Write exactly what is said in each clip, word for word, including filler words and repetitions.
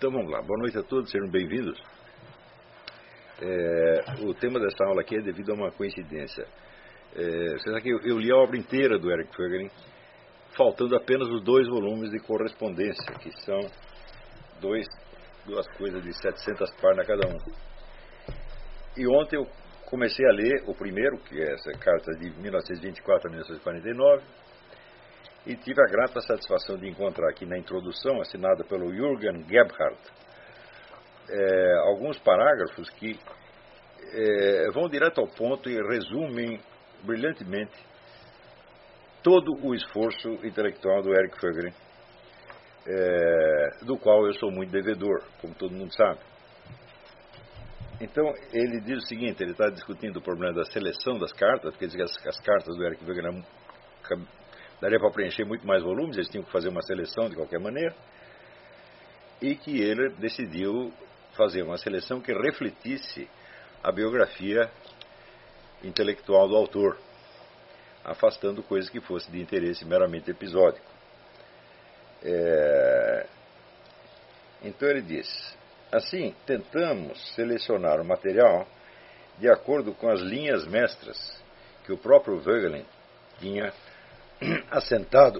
Então vamos lá, boa noite a todos, sejam bem-vindos. É, o tema dessa aula aqui é devido a uma coincidência. É, você sabe que eu, eu li a obra inteira do Eric Voegelin, faltando apenas os dois volumes de correspondência, que são dois, duas coisas de setecentas páginas cada um. E ontem eu comecei a ler o primeiro, que é essa carta de mil novecentos e vinte e quatro a mil novecentos e quarenta e nove, e tive a grata satisfação de encontrar aqui na introdução, assinada pelo Jürgen Gebhardt, é, alguns parágrafos que é, vão direto ao ponto e resumem brilhantemente todo o esforço intelectual do Eric Voegelin, é, do qual eu sou muito devedor, como todo mundo sabe. Então, ele diz o seguinte, ele está discutindo o problema da seleção das cartas, porque diz que as, as cartas do Eric Voegelin daria para preencher muito mais volumes, eles tinham que fazer uma seleção de qualquer maneira, e que ele decidiu fazer uma seleção que refletisse a biografia intelectual do autor, afastando coisas que fossem de interesse meramente episódico. É... Então ele diz, assim, tentamos selecionar o material de acordo com as linhas mestras que o próprio Voegelin tinha assentado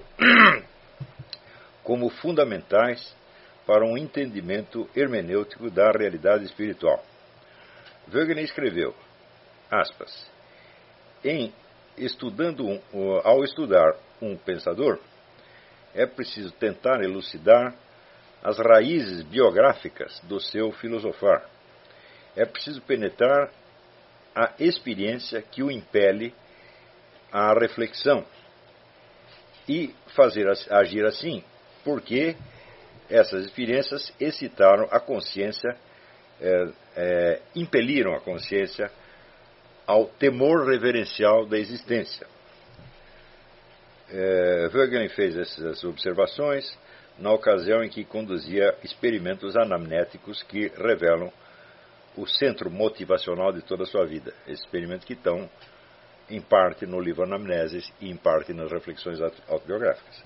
como fundamentais para um entendimento hermenêutico da realidade espiritual. Voegelin escreveu, aspas, em estudando um, ao estudar um pensador, é preciso tentar elucidar as raízes biográficas do seu filosofar. É preciso penetrar a experiência que o impele à reflexão e fazer agir assim, porque essas experiências excitaram a consciência, é, é, impeliram a consciência ao temor reverencial da existência. É, Voegelin fez essas observações na ocasião em que conduzia experimentos anamnéticos que revelam o centro motivacional de toda a sua vida. Esses experimentos que estão em parte no livro Anamneses e em parte nas reflexões autobiográficas.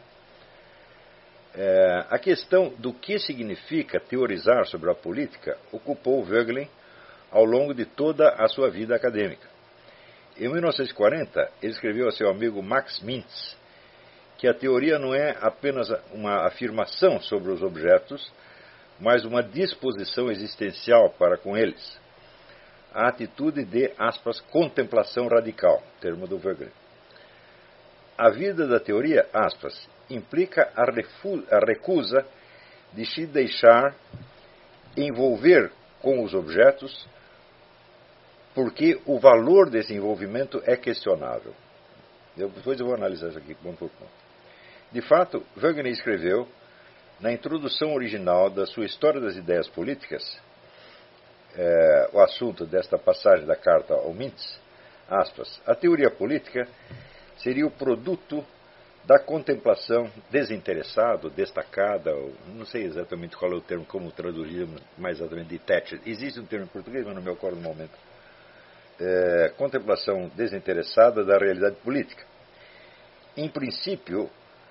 É, a questão do que significa teorizar sobre a política ocupou Voegelin ao longo de toda a sua vida acadêmica. Em mil novecentos e quarenta, ele escreveu a seu amigo Max Mintz que a teoria não é apenas uma afirmação sobre os objetos, mas uma disposição existencial para com eles. A atitude de, aspas, contemplação radical, termo do Voegelin. A vida da teoria, aspas, implica a, refu- a recusa de se deixar envolver com os objetos, porque o valor desse envolvimento é questionável. Eu, depois eu vou analisar isso aqui ponto por ponto. De fato, Voegelin escreveu, na introdução original da sua História das Ideias Políticas, É, o assunto desta passagem da carta ao Mintz, aspas, a teoria política seria o produto da contemplação desinteressada, destacada, não sei exatamente qual é o termo, como traduzir mais exatamente, detached. Existe um termo em português, mas não me ocorre no momento. É, contemplação desinteressada da realidade política. Em princípio,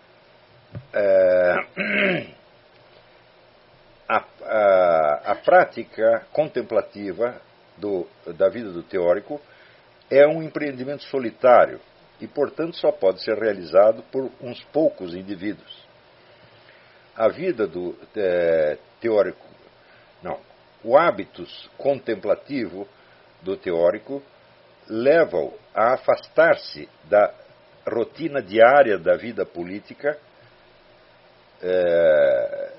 é, A, a, a prática contemplativa do, da vida do teórico é um empreendimento solitário e, portanto, só pode ser realizado por uns poucos indivíduos. A vida do é, teórico, não, o hábitus contemplativo do teórico leva-o a afastar-se da rotina diária da vida política, é,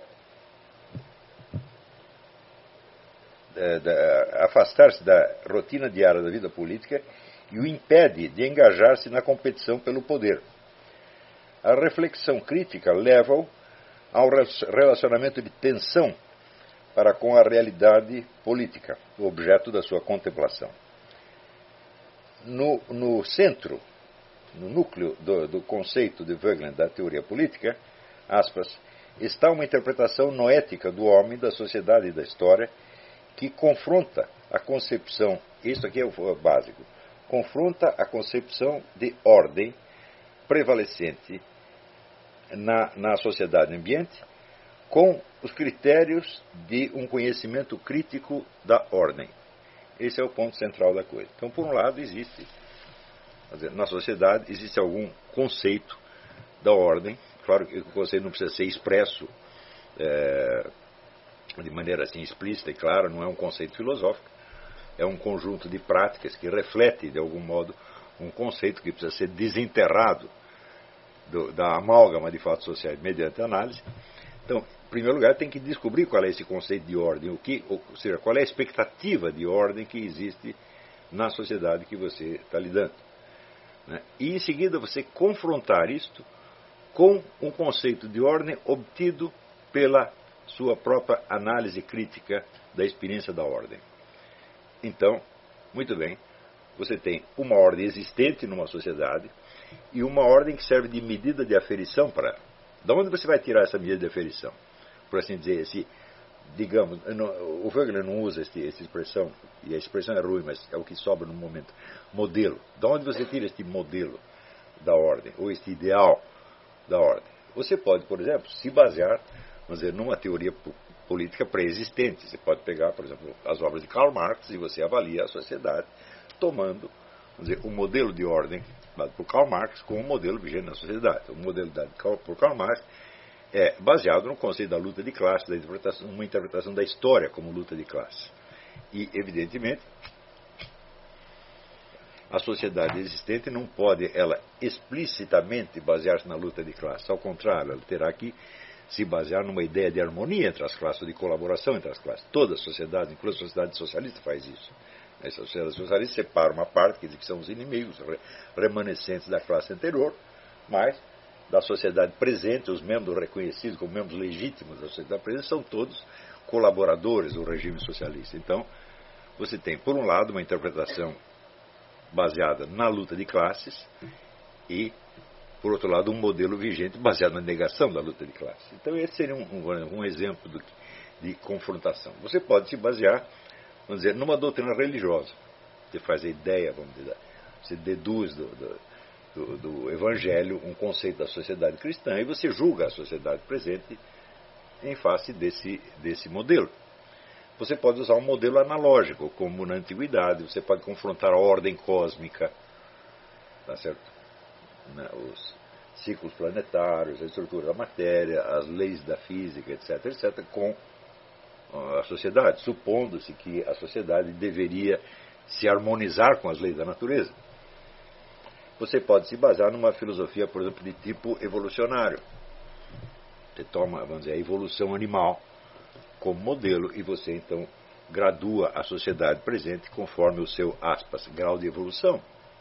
afastar-se da rotina diária da vida política e o impede de engajar-se na competição pelo poder. A reflexão crítica leva-o ao relacionamento de tensão para com a realidade política, o objeto da sua contemplação. No, no centro, no núcleo do, do conceito de Voegelin da teoria política, aspas, está uma interpretação noética do homem, da sociedade e da história, que confronta a concepção, isso aqui é o básico, confronta a concepção de ordem prevalecente na, na sociedade ambiente com os critérios de um conhecimento crítico da ordem. Esse é o ponto central da coisa. Então, por um lado, existe, na sociedade, existe algum conceito da ordem. Claro que o conceito não precisa ser expresso é, de maneira assim explícita e clara, não é um conceito filosófico, é um conjunto de práticas que reflete, de algum modo, um conceito que precisa ser desenterrado do, da amálgama de fatos sociais mediante análise. Então, em primeiro lugar, tem que descobrir qual é esse conceito de ordem, o que, ou seja, qual é a expectativa de ordem que existe na sociedade que você está lidando. Né? E, em seguida, você confrontar isto com um conceito de ordem obtido pela sua própria análise crítica da experiência da ordem. Então, muito bem, você tem uma ordem existente numa sociedade e uma ordem que serve de medida de aferição para ela. De onde você vai tirar essa medida de aferição? Por assim dizer, esse, digamos, não, o Wegener não usa esse, essa expressão, e a expressão é ruim, mas é o que sobra no momento. Modelo. De onde você tira este modelo da ordem, ou este ideal da ordem? Você pode, por exemplo, se basear, vamos dizer, numa teoria política pré-existente. Você pode pegar, por exemplo, as obras de Karl Marx e você avalia a sociedade tomando, vamos dizer, o modelo de ordem dado por Karl Marx como um modelo vigente na sociedade. O modelo dado por Karl Marx é baseado no conceito da luta de classe, da interpretação, uma interpretação da história como luta de classe. E, evidentemente, a sociedade existente não pode, ela, explicitamente basear-se na luta de classe. Ao contrário, ela terá que se basear numa ideia de harmonia entre as classes, de colaboração entre as classes. Toda a sociedade, inclusive a sociedade socialista, faz isso. A sociedade socialista separa uma parte, que diz que são os inimigos remanescentes da classe anterior, mas da sociedade presente, os membros reconhecidos como membros legítimos da sociedade presente, são todos colaboradores do regime socialista. Então, você tem, por um lado, uma interpretação baseada na luta de classes e, por outro lado, um modelo vigente baseado na negação da luta de classes. Então, esse seria um, um, um exemplo do, de confrontação. Você pode se basear, vamos dizer, numa doutrina religiosa. Você faz a ideia, vamos dizer, você deduz do, do, do, do Evangelho um conceito da sociedade cristã e você julga a sociedade presente em face desse, desse modelo. Você pode usar um modelo analógico, como na antiguidade, você pode confrontar a ordem cósmica, tá certo? Os ciclos planetários, a estrutura da matéria, as leis da física, etc, etc, com a sociedade, supondo-se que a sociedade deveria se harmonizar com as leis da natureza. Você pode se basear numa filosofia, por exemplo, de tipo evolucionário. Você toma, vamos dizer, a evolução animal como modelo e você, então, gradua a sociedade presente conforme o seu, aspas, grau de evolução.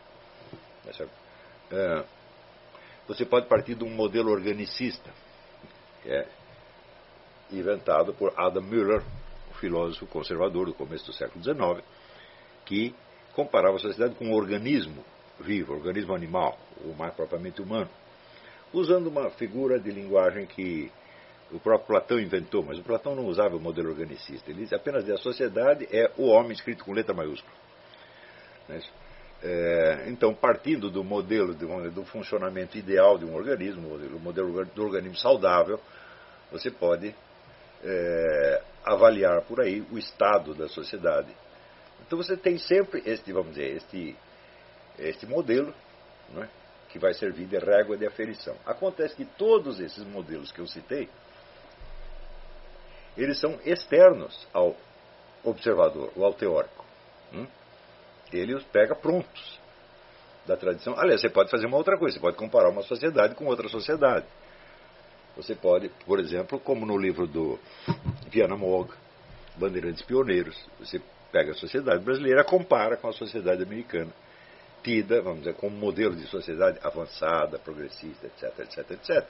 É, você pode partir de um modelo organicista, que é inventado por Adam Müller, um filósofo conservador do começo do século dezenove, que comparava a sociedade com um organismo vivo, um organismo animal, ou mais propriamente humano, usando uma figura de linguagem que o próprio Platão inventou, mas o Platão não usava o modelo organicista. Ele apenas dizia a sociedade é o homem escrito com letra maiúscula. É, então, partindo do modelo do, do funcionamento ideal de um organismo, o modelo do organismo saudável, você pode é, avaliar por aí o estado da sociedade. Então você tem sempre este, vamos dizer, este, este modelo, não é, que vai servir de régua de aferição. Acontece que todos esses modelos que eu citei, eles são externos ao observador, ou ao teórico. Hum? Ele os pega prontos da tradição. Aliás, você pode fazer uma outra coisa, você pode comparar uma sociedade com outra sociedade. Você pode, por exemplo, como no livro do Viana Moog, Bandeirantes Pioneiros, você pega a sociedade brasileira, compara com a sociedade americana, tida, vamos dizer, como modelo de sociedade avançada, progressista, etc, etc, etcétera.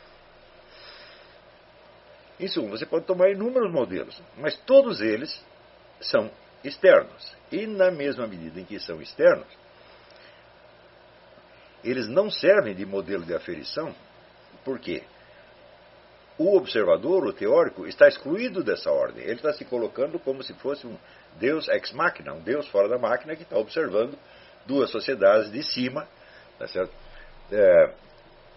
Em suma, você pode tomar inúmeros modelos, mas todos eles são externos. E na mesma medida em que são externos, eles não servem de modelo de aferição, porque o observador, o teórico, está excluído dessa ordem. Ele está se colocando como se fosse um Deus ex machina, um Deus fora da máquina que está observando duas sociedades de cima, tá certo? É,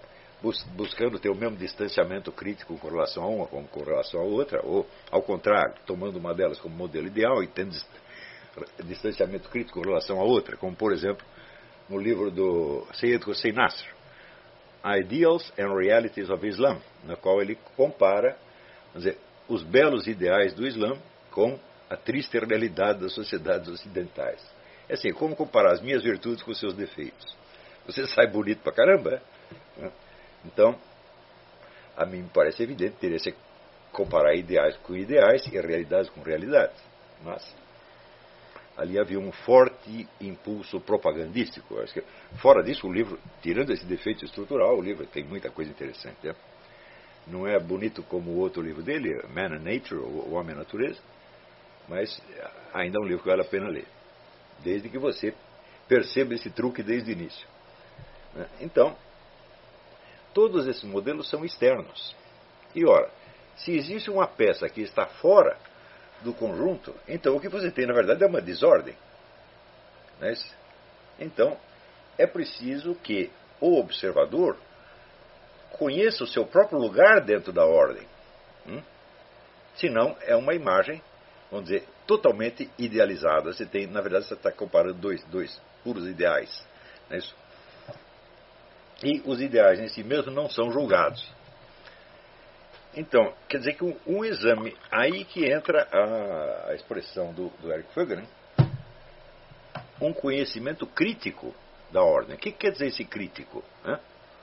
buscando ter o mesmo distanciamento crítico com relação a uma como com relação a outra, ou, ao contrário, tomando uma delas como modelo ideal e tendo distanciamento crítico com relação a outra, como, por exemplo, no livro do Seyyed Hossein Nasr, Ideals and Realities of Islam, na qual ele compara, vamos dizer, os belos ideais do Islã com a triste realidade das sociedades ocidentais. É assim, como comparar as minhas virtudes com os seus defeitos. Você sai bonito pra caramba, né? Então, a mim me parece evidente, teria que comparar ideais com ideais e realidades com realidades. Mas ali havia um forte impulso propagandístico. Acho que, fora disso, o livro, tirando esse defeito estrutural, o livro tem muita coisa interessante. Né? Não é bonito como o outro livro dele, Man and Nature, O Homem e a Natureza, mas ainda é um livro que vale a pena ler. Desde que você perceba esse truque desde o início. Né? Então, todos esses modelos são externos. E, ora, se existe uma peça que está fora do conjunto, então o que você tem, na verdade, é uma desordem. Não é isso? Então, é preciso que o observador conheça o seu próprio lugar dentro da ordem. Hum? Senão, é uma imagem, vamos dizer, totalmente idealizada. Você tem, na verdade, você está comparando dois, dois puros ideais. Não é isso? E os ideais em si mesmos não são julgados. Então, quer dizer que um, um exame, aí que entra a, a expressão do, do Eric Fögel, né? Um conhecimento crítico da ordem. O que quer dizer esse crítico? Né?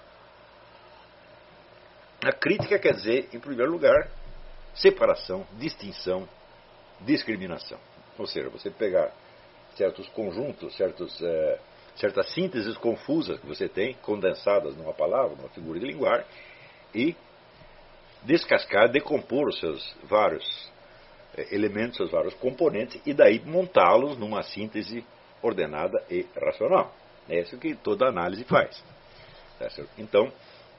A crítica quer dizer, em primeiro lugar, separação, distinção, discriminação. Ou seja, você pegar certos conjuntos, certos... É, certas sínteses confusas que você tem, condensadas numa palavra, numa figura de linguagem, e descascar, decompor os seus vários elementos, seus vários componentes, e daí montá-los numa síntese ordenada e racional. É isso que toda análise faz. Então,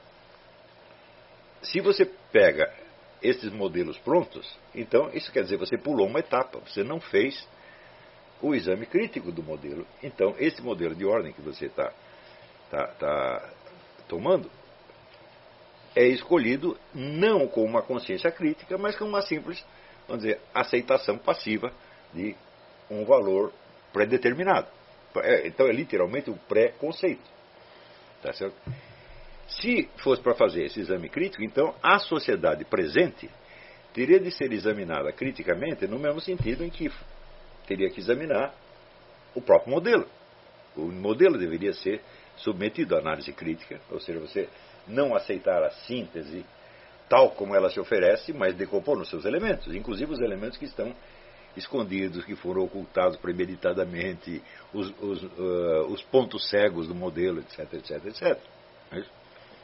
se você pega esses modelos prontos, então isso quer dizer que você pulou uma etapa, você não fez o exame crítico do modelo. Então, esse modelo de ordem que você está tá, tá tomando é escolhido não com uma consciência crítica, mas com uma simples, vamos dizer, aceitação passiva de um valor pré-determinado. Então, é literalmente um pré-conceito. Tá certo? Se fosse para fazer esse exame crítico, então a sociedade presente teria de ser examinada criticamente no mesmo sentido em que teria que examinar o próprio modelo. O modelo deveria ser submetido à análise crítica, ou seja, você não aceitar a síntese tal como ela se oferece, mas decompor nos seus elementos, inclusive os elementos que estão escondidos, que foram ocultados premeditadamente, os, os, uh, os pontos cegos do modelo, etc, etc, etcétera. É isso?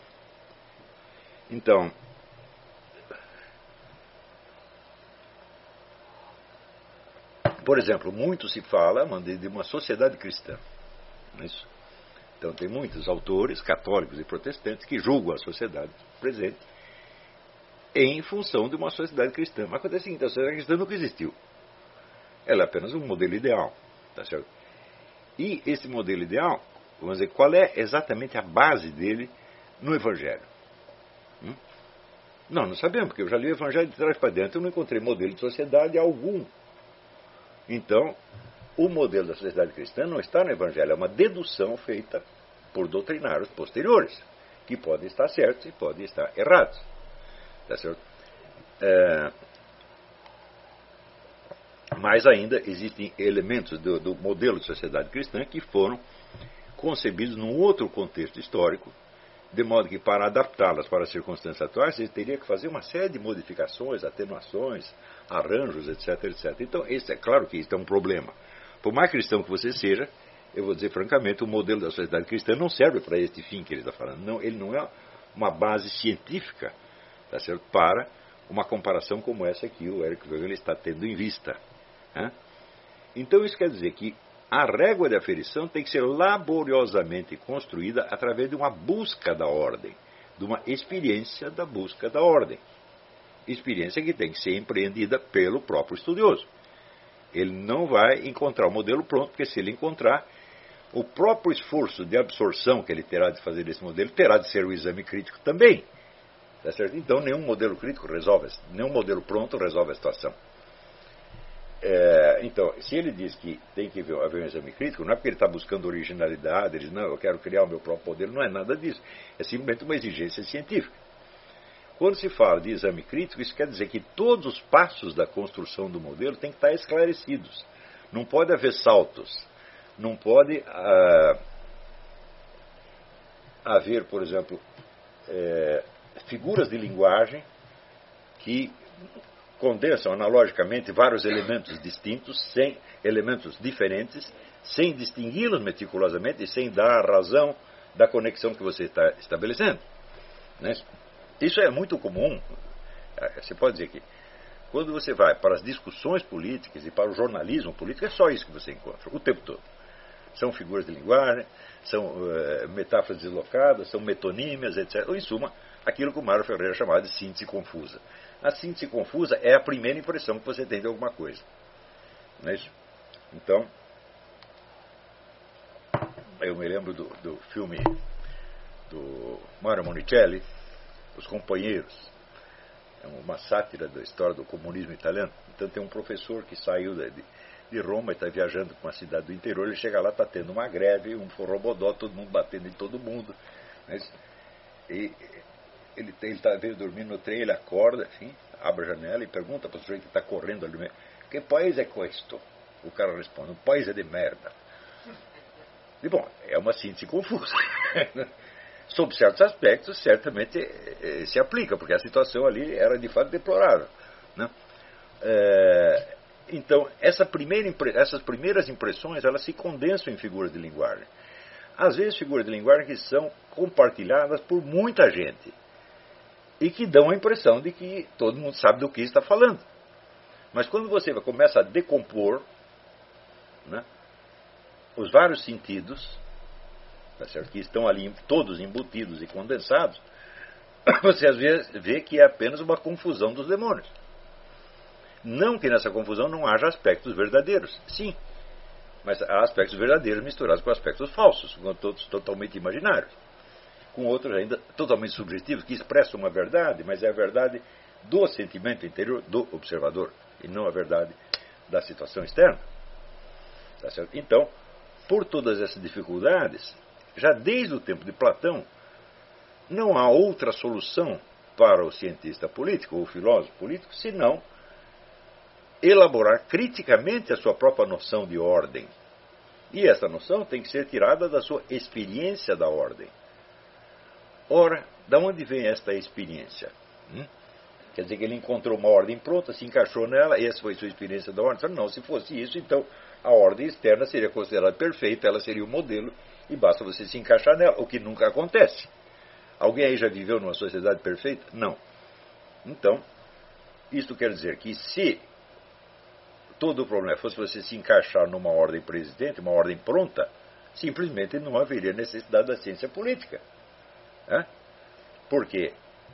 Então, por exemplo, muito se fala de uma sociedade cristã. Não é isso? Então, tem muitos autores, católicos e protestantes, que julgam a sociedade presente em função de uma sociedade cristã. Mas acontece o seguinte, a sociedade cristã nunca existiu. Ela é apenas um modelo ideal. Tá certo? E esse modelo ideal, vamos dizer, qual é exatamente a base dele no Evangelho? Hum? Não, não sabemos, porque eu já li o Evangelho de trás para dentro e não encontrei modelo de sociedade algum. Então, o modelo da sociedade cristã não está no Evangelho, é uma dedução feita por doutrinários posteriores, que podem estar certos e podem estar errados. Tá certo? É... Mas ainda existem elementos do, do modelo de sociedade cristã que foram concebidos num outro contexto histórico, de modo que, para adaptá-las para as circunstâncias atuais, você teria que fazer uma série de modificações, atenuações, arranjos, etc, etcétera. Então, esse, é claro que isso é um problema. Por mais cristão que você seja, eu vou dizer francamente, o modelo da sociedade cristã não serve para este fim que ele está falando. Não, ele não é uma base científica, tá certo, para uma comparação como essa que o Eric Fögel está tendo em vista. Né? Então, isso quer dizer que a régua de aferição tem que ser laboriosamente construída através de uma busca da ordem, de uma experiência da busca da ordem. Experiência que tem que ser empreendida pelo próprio estudioso. Ele não vai encontrar o modelo pronto, porque se ele encontrar, o próprio esforço de absorção que ele terá de fazer desse modelo terá de ser o exame crítico também. Tá certo? Então, nenhum modelo crítico resolve, nenhum modelo pronto resolve a situação. É, então, se ele diz que tem que haver um exame crítico, não é porque ele está buscando originalidade, ele diz, não, eu quero criar o meu próprio modelo, não é nada disso. É simplesmente uma exigência científica. Quando se fala de exame crítico, isso quer dizer que todos os passos da construção do modelo têm que estar esclarecidos. Não pode haver saltos. Não pode ah, haver, por exemplo, é, figuras de linguagem que condensam analogicamente vários elementos distintos, sem elementos diferentes, sem distingui-los meticulosamente e sem dar a razão da conexão que você está estabelecendo. Né? Isso é muito comum. Você pode dizer que quando você vai para as discussões políticas e para o jornalismo político, é só isso que você encontra, o tempo todo. São figuras de linguagem, são uh, metáforas deslocadas, são metonímias, etcétera. Ou, em suma, aquilo que o Mário Ferreira chamava de síntese confusa. A síntese confusa é a primeira impressão que você tem de alguma coisa. Não é isso? Então, eu me lembro do, do filme do Mario Monicelli, Os Companheiros. É uma sátira da história do comunismo italiano. Então tem um professor que saiu de, de Roma e está viajando para uma cidade do interior. Ele chega lá, está tendo uma greve, um forrobodó, todo mundo batendo em todo mundo. Né? E ele está dormindo no trem, ele acorda, assim, abre a janela e pergunta para o sujeito que está correndo ali: que país é questo? O cara responde: um país é de merda. E bom, é uma síntese confusa. Sob certos aspectos, certamente eh, se aplica, porque a situação ali era de fato deplorável. Né? É, então, essa primeira, essas primeiras impressões, elas se condensam em figuras de linguagem. Às vezes, figuras de linguagem que são compartilhadas por muita gente e que dão a impressão de que todo mundo sabe do que está falando. Mas quando você começa a decompor, né, os vários sentidos, tá certo, que estão ali todos embutidos e condensados, você às vezes vê que é apenas uma confusão dos demônios. Não que nessa confusão não haja aspectos verdadeiros, sim, mas há aspectos verdadeiros misturados com aspectos falsos, com todos totalmente imaginários, com outros ainda totalmente subjetivos, que expressam uma verdade, mas é a verdade do sentimento interior do observador, e não a verdade da situação externa. Tá certo? Então, por todas essas dificuldades, já desde o tempo de Platão, não há outra solução para o cientista político ou o filósofo político, senão elaborar criticamente a sua própria noção de ordem. E essa noção tem que ser tirada da sua experiência da ordem. Ora, da onde vem esta experiência? Hum? Quer dizer que ele encontrou uma ordem pronta, se encaixou nela, e essa foi sua experiência da ordem? Não, se fosse isso, então a ordem externa seria considerada perfeita, ela seria o modelo, e basta você se encaixar nela, o que nunca acontece. Alguém aí já viveu numa sociedade perfeita? Não. Então, isto quer dizer que se todo o problema fosse você se encaixar numa ordem preexistente, uma ordem pronta, simplesmente não haveria necessidade da ciência política. Né? Porque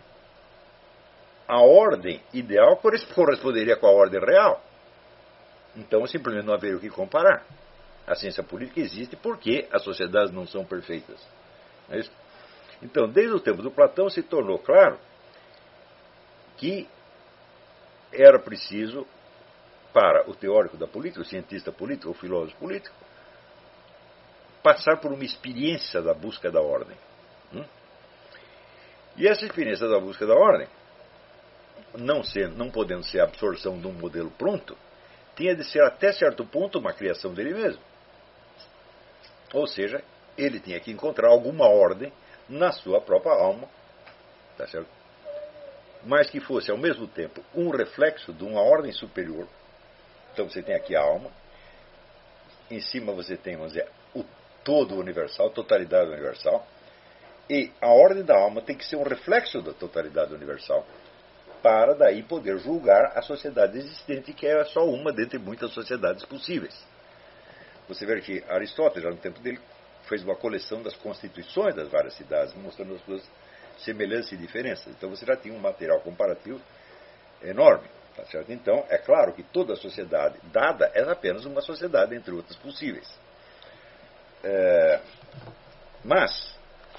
a ordem ideal corresponderia com a ordem real. Então, simplesmente não haveria o que comparar. A ciência política existe porque as sociedades não são perfeitas. Não é isso? Então, desde o tempo do Platão se tornou claro que era preciso, para o teórico da política, o cientista político, o filósofo político, passar por uma experiência da busca da ordem. Hum? E essa experiência da busca da ordem, não, ser, não podendo ser a absorção de um modelo pronto, tinha de ser até certo ponto uma criação dele mesmo. Ou seja, ele tinha que encontrar alguma ordem na sua própria alma, tá certo? Mas que fosse ao mesmo tempo um reflexo de uma ordem superior. Então você tem aqui a alma, em cima você tem, vamos dizer, o todo universal, a totalidade universal, e a ordem da alma tem que ser um reflexo da totalidade universal, para daí poder julgar a sociedade existente, que é só uma dentre muitas sociedades possíveis. Você vê que Aristóteles, já no tempo dele, fez uma coleção das constituições das várias cidades, mostrando as suas semelhanças e diferenças. Então você já tinha um material comparativo enorme. Tá certo? Então, é claro que toda a sociedade dada é apenas uma sociedade entre outras possíveis. É, mas,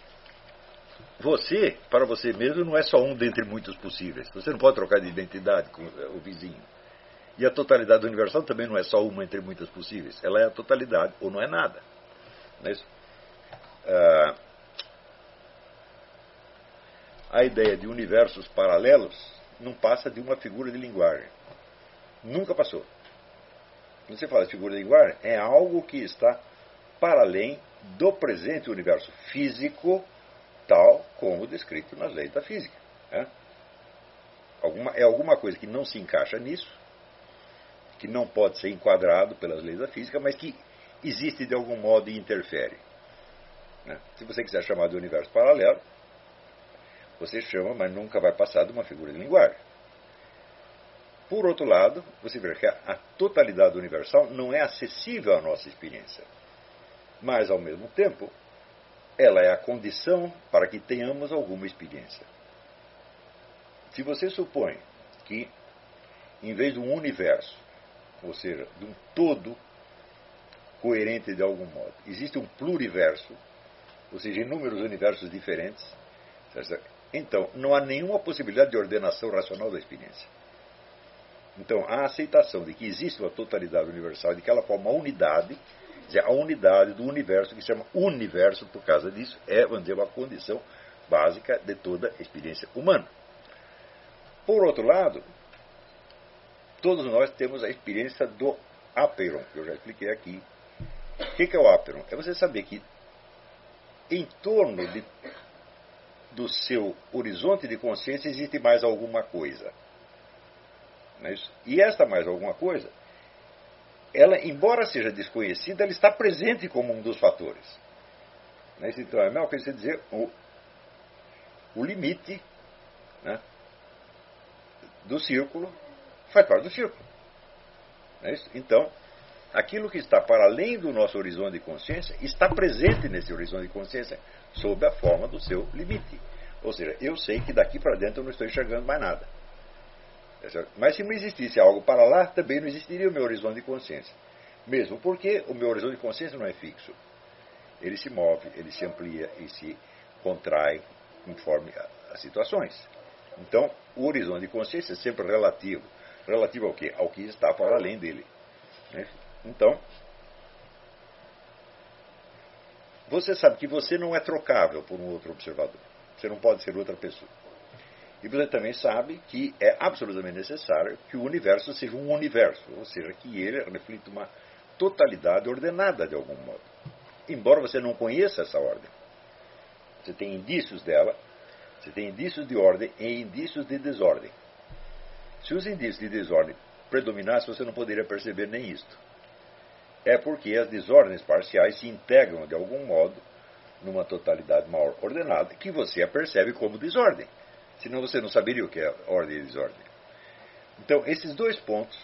você, para você mesmo, não é só um dentre muitos possíveis. Você não pode trocar de identidade com o vizinho. E a totalidade universal também não é só uma entre muitas possíveis. Ela é a totalidade, ou não é nada. Não é isso? Ah, a ideia de universos paralelos não passa de uma figura de linguagem. Nunca passou. Quando você fala de figura de linguagem, é algo que está para além do presente universo físico, tal como descrito nas leis da física. É, alguma, é alguma coisa que não se encaixa nisso, que não pode ser enquadrado pelas leis da física, mas que existe de algum modo e interfere. Né? Se você quiser chamar de universo paralelo, você chama, mas nunca vai passar de uma figura de linguagem. Por outro lado, você vê que a totalidade universal não é acessível à nossa experiência. Mas, ao mesmo tempo, ela é a condição para que tenhamos alguma experiência. Se você supõe que, em vez de um universo, ou seja, de um todo coerente de algum modo, existe um pluriverso, ou seja, inúmeros universos diferentes, então não há nenhuma possibilidade de ordenação racional da experiência. Então, a aceitação de que existe uma totalidade universal, de que ela forma uma unidade, quer dizer, a unidade do universo, que se chama universo por causa disso, é, vamos dizer, uma condição básica de toda a experiência humana. Por outro lado, todos nós temos a experiência do áperon, que eu já expliquei aqui. O que é o áperon? É você saber que em torno de, do seu horizonte de consciência existe mais alguma coisa. Não é isso? E esta mais alguma coisa, ela, embora seja desconhecida, ela está presente como um dos fatores. Não é isso? Então, é a mesma coisa que você dizer o, o limite, né, do círculo faz parte do círculo. Não é isso? Então, aquilo que está para além do nosso horizonte de consciência está presente nesse horizonte de consciência sob a forma do seu limite. Ou seja, eu sei que daqui para dentro eu não estou enxergando mais nada. Mas se não existisse algo para lá, também não existiria o meu horizonte de consciência. Mesmo porque o meu horizonte de consciência não é fixo. Ele se move, ele se amplia e se contrai conforme as situações. Então, o horizonte de consciência é sempre relativo. Relativo ao quê? Ao que está para além dele. Então, você sabe que você não é trocável por um outro observador. Você não pode ser outra pessoa. E você também sabe que é absolutamente necessário que o universo seja um universo, ou seja, que ele reflita uma totalidade ordenada de algum modo. Embora você não conheça essa ordem. Você tem indícios dela, você tem indícios de ordem e indícios de desordem. Se os indícios de desordem predominassem, você não poderia perceber nem isto. É porque as desordens parciais se integram de algum modo numa totalidade maior ordenada, que você a percebe como desordem. Senão você não saberia o que é ordem e desordem. Então, esses dois pontos,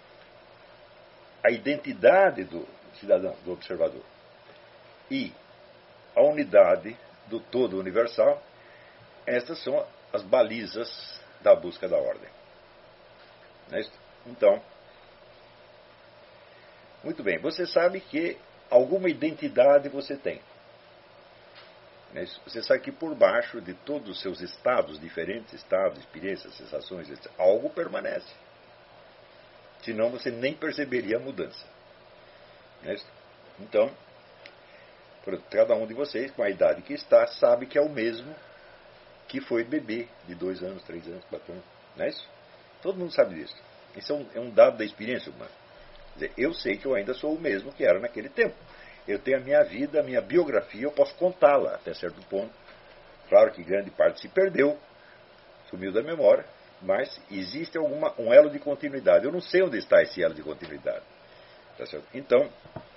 a identidade do cidadão, do observador, e a unidade do todo universal, estas são as balizas da busca da ordem. Não é isso? Então, muito bem, você sabe que alguma identidade você tem. Você sabe que por baixo de todos os seus estados, diferentes estados, experiências, sensações, etcétera, algo permanece. Senão você nem perceberia a mudança. Então, cada um de vocês, com a idade que está, sabe que é o mesmo que foi bebê de dois anos, três anos, quatro anos. Não é isso? Todo mundo sabe disso. Isso é um, é um dado da experiência humana. Quer dizer, eu sei que eu ainda sou o mesmo que era naquele tempo. Eu tenho a minha vida, a minha biografia, eu posso contá-la até certo ponto. Claro que grande parte se perdeu, sumiu da memória, mas existe alguma, um elo de continuidade. Eu não sei onde está esse elo de continuidade. Tá certo? Então,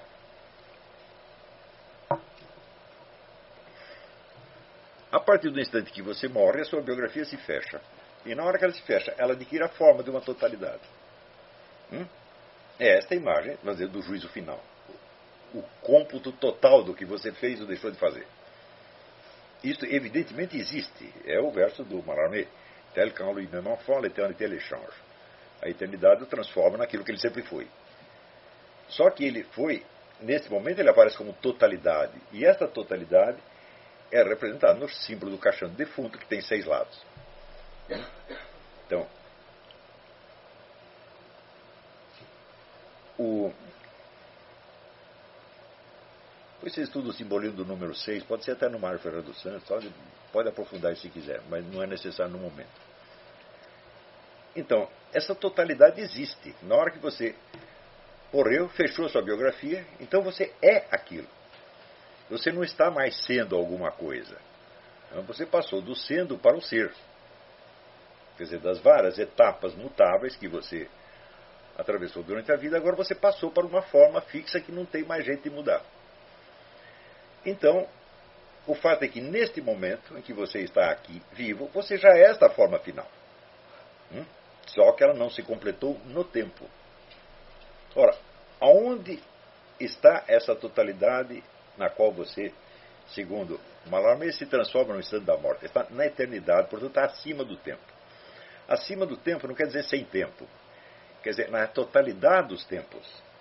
a partir do instante que você morre, a sua biografia se fecha. E na hora que ela se fecha, ela adquire a forma de uma totalidade. Hum? É esta a imagem, vamos dizer, do juízo final. O cômputo total do que você fez ou deixou de fazer. Isto evidentemente existe. É o verso do Mallarmé. Tel qu'en lui-même enfant, l'éternité l'échange. A eternidade o transforma naquilo que ele sempre foi. Só que ele foi nesse momento ele aparece como totalidade. E esta totalidade é representada no símbolo do caixão do defunto, que tem seis lados. Então, o, esse estudo do simbolismo do número seis pode ser até no Mário Ferreira dos Santos, pode, pode aprofundar isso se quiser, mas não é necessário no momento. Então, essa totalidade existe. Na hora que você morreu, fechou a sua biografia, então você é aquilo. Você não está mais sendo alguma coisa. Então, você passou do sendo para o ser. Quer dizer, das várias etapas mutáveis que você atravessou durante a vida, agora você passou para uma forma fixa que não tem mais jeito de mudar. Então, o fato é que neste momento em que você está aqui vivo, você já é esta forma final. Hum? Só que ela não se completou no tempo. Ora, aonde está essa totalidade na qual você, segundo Mallarmé, se transforma no instante da morte? Está na eternidade, portanto está acima do tempo. Acima do tempo não quer dizer sem tempo. Quer dizer, na totalidade dos tempos.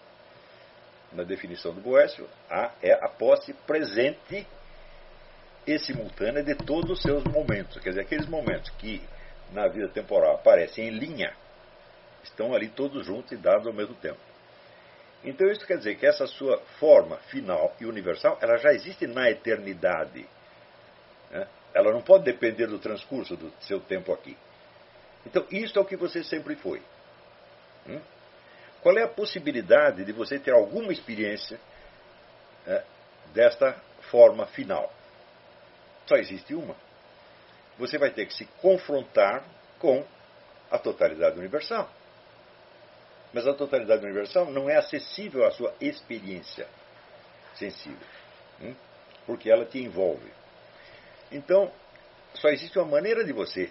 Na definição do Boécio, a, é a posse presente e simultânea de todos os seus momentos. Quer dizer, aqueles momentos que na vida temporal aparecem em linha, estão ali todos juntos e dados ao mesmo tempo. Então isso quer dizer que essa sua forma final e universal, ela já existe na eternidade. Né? Ela não pode depender do transcurso do seu tempo aqui. Então isso é o que você sempre foi. Hum? Qual é a possibilidade de você ter alguma experiência é, desta forma final? Só existe uma. Você vai ter que se confrontar com a totalidade universal. Mas a totalidade universal não é acessível à sua experiência sensível, hum? Porque ela te envolve. Então, só existe uma maneira de você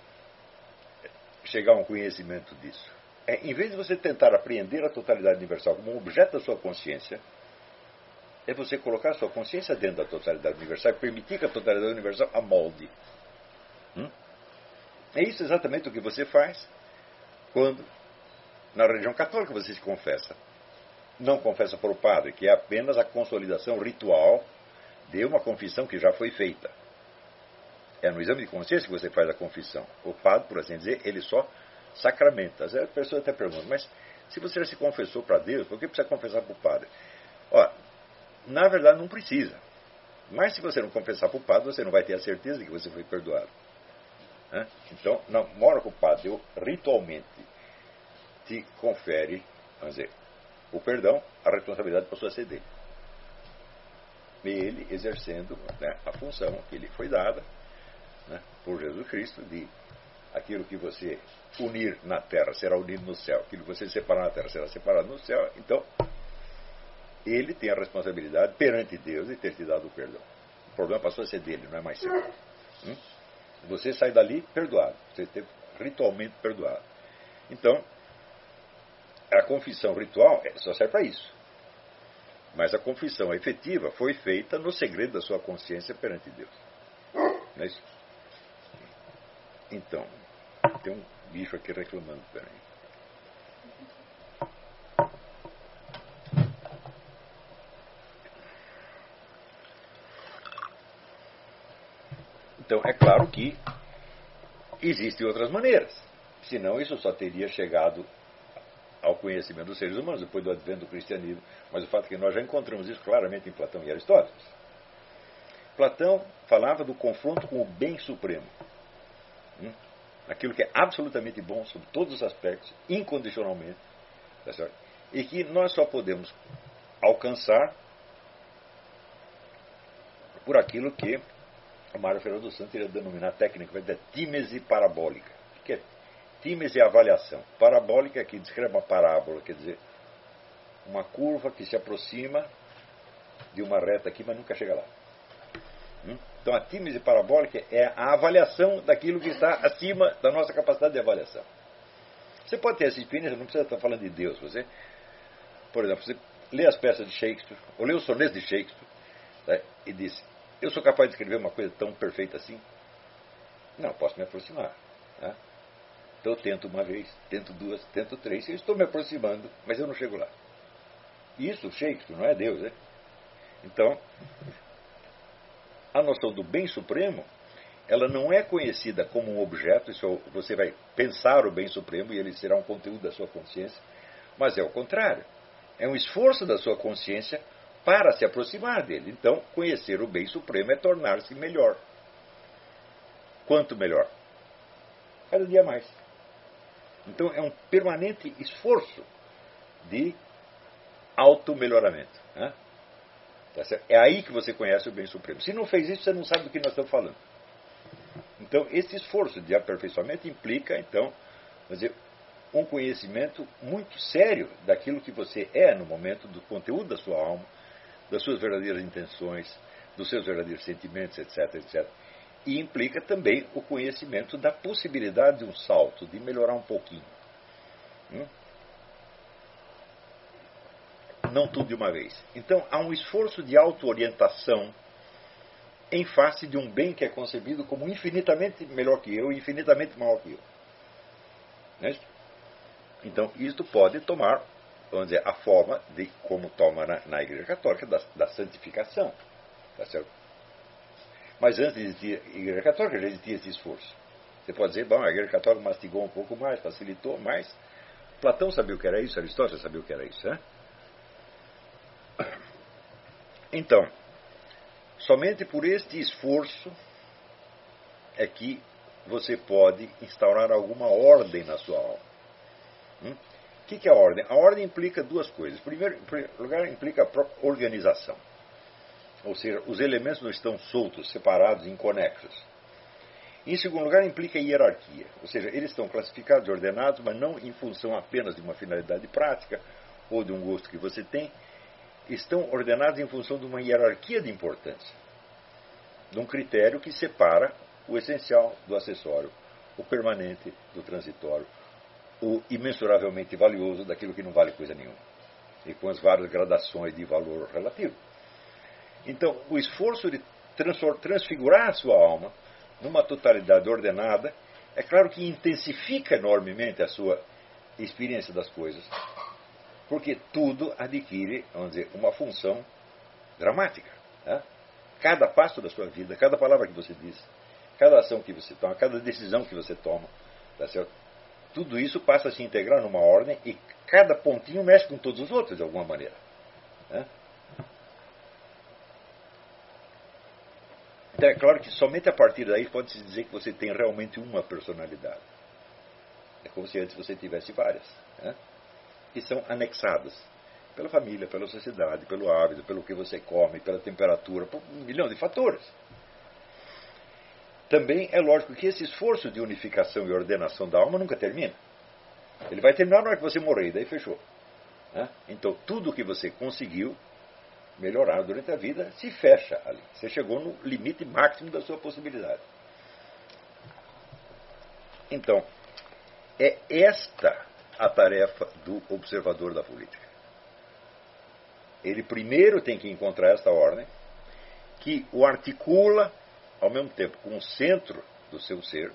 chegar a um conhecimento disso. É, em vez de você tentar apreender a totalidade universal como um objeto da sua consciência, é você colocar a sua consciência dentro da totalidade universal e permitir que a totalidade universal a molde. Hum? É isso exatamente o que você faz quando, na religião católica, você se confessa. Não confessa para o padre, que é apenas a consolidação ritual de uma confissão que já foi feita. É no exame de consciência que você faz a confissão. O padre, por assim dizer, ele só sacramenta. Às vezes a pessoa até pergunta, mas se você já se confessou para Deus, por que precisa confessar para o padre? Ó, na verdade não precisa. Mas se você não confessar para o padre, você não vai ter a certeza de que você foi perdoado. Né? Então, na hora que o padre eu, ritualmente te confere, vamos dizer, o perdão, a responsabilidade passou a ser dele. Ele exercendo, né, a função que lhe foi dada, né, por Jesus Cristo, de aquilo que você unir na terra será unido no céu, aquilo que você separar na terra será separado no céu. Então, ele tem a responsabilidade perante Deus de ter te dado o perdão. O problema passou a ser dele, não é mais seu. Hum? Você sai dali perdoado, você esteve ritualmente perdoado. Então, a confissão ritual só serve para isso. Mas a confissão efetiva foi feita no segredo da sua consciência perante Deus. Não é isso? Então, tem um bicho aqui reclamando. Peraí. Então, é claro que existem outras maneiras. Senão, isso só teria chegado ao conhecimento dos seres humanos depois do advento do cristianismo. Mas o fato é que nós já encontramos isso claramente em Platão e Aristóteles. Platão falava do confronto com o bem supremo. Hum? Aquilo que é absolutamente bom sob todos os aspectos, incondicionalmente. Tá certo? E que nós só podemos alcançar por aquilo que o Mário Ferreira dos Santos iria denominar tecnicamente de tímese parabólica. O que é tímese? É avaliação. Parabólica é que descreve uma parábola, quer dizer, uma curva que se aproxima de uma reta aqui, mas nunca chega lá. Hum? Então a tímese parabólica é a avaliação daquilo que está acima da nossa capacidade de avaliação. Você pode ter essa experiência, não precisa estar falando de Deus. Você, por exemplo, você lê as peças de Shakespeare, ou lê os sonetos de Shakespeare, né, e diz: eu sou capaz de escrever uma coisa tão perfeita assim? Não, posso me aproximar. Né? Então eu tento uma vez, tento duas, tento três, eu estou me aproximando, mas eu não chego lá. Isso, Shakespeare, não é Deus, né? Então, a noção do bem supremo, ela não é conhecida como um objeto, isso você vai pensar o bem supremo e ele será um conteúdo da sua consciência, mas é o contrário. É um esforço da sua consciência para se aproximar dele. Então, conhecer o bem supremo é tornar-se melhor. Quanto melhor? Cada dia mais. Então, é um permanente esforço de auto-melhoramento. Né? É aí que você conhece o bem supremo. Se não fez isso, você não sabe do que nós estamos falando. Então, esse esforço de aperfeiçoamento implica, então, vamos dizer, um conhecimento muito sério daquilo que você é no momento, do conteúdo da sua alma, das suas verdadeiras intenções, dos seus verdadeiros sentimentos, etc, etcétera. E implica também o conhecimento da possibilidade de um salto, de melhorar um pouquinho. Hum? Não tudo de uma vez. Então, há um esforço de auto-orientação em face de um bem que é concebido como infinitamente melhor que eu e infinitamente maior que eu. Não é isso? Então, isto pode tomar, vamos dizer, a forma de, como toma na, na Igreja Católica, da, da santificação. Tá certo? Mas antes de existir a Igreja Católica, já existia esse esforço. Você pode dizer, bom, a Igreja Católica mastigou um pouco mais, facilitou mais. Platão sabia o que era isso, Aristóteles sabia o que era isso. Né? Então, somente por este esforço é que você pode instaurar alguma ordem na sua alma. Hum? O que é a ordem? A ordem implica duas coisas. Primeiro, em primeiro lugar, implica a própria organização. Ou seja, os elementos não estão soltos, separados, inconexos. Em segundo lugar, implica a hierarquia. Ou seja, eles estão classificados, ordenados, mas não em função apenas de uma finalidade prática ou de um gosto que você tem. Estão ordenados em função de uma hierarquia de importância. De um critério que separa o essencial do acessório, o permanente do transitório, o imensuravelmente valioso daquilo que não vale coisa nenhuma. E com as várias gradações de valor relativo. Então, o esforço de transfigurar a sua alma numa totalidade ordenada, é claro que intensifica enormemente a sua experiência das coisas, porque tudo adquire, vamos dizer, uma função dramática. Né? Cada passo da sua vida, cada palavra que você diz, cada ação que você toma, cada decisão que você toma, tá certo? Tudo isso passa a se integrar numa ordem e cada pontinho mexe com todos os outros de alguma maneira. Né? Então é claro que somente a partir daí pode-se dizer que você tem realmente uma personalidade. É como se antes você tivesse várias. Né? Que são anexadas pela família, pela sociedade, pelo hábito, pelo que você come, pela temperatura, por um milhão de fatores. Também é lógico que esse esforço de unificação e ordenação da alma nunca termina. Ele vai terminar na hora que você morrer, e daí fechou. Né? Então, tudo que você conseguiu melhorar durante a vida se fecha ali. Você chegou no limite máximo da sua possibilidade. Então, é esta a tarefa do observador da política. Ele primeiro tem que encontrar esta ordem, que o articula ao mesmo tempo com o centro do seu ser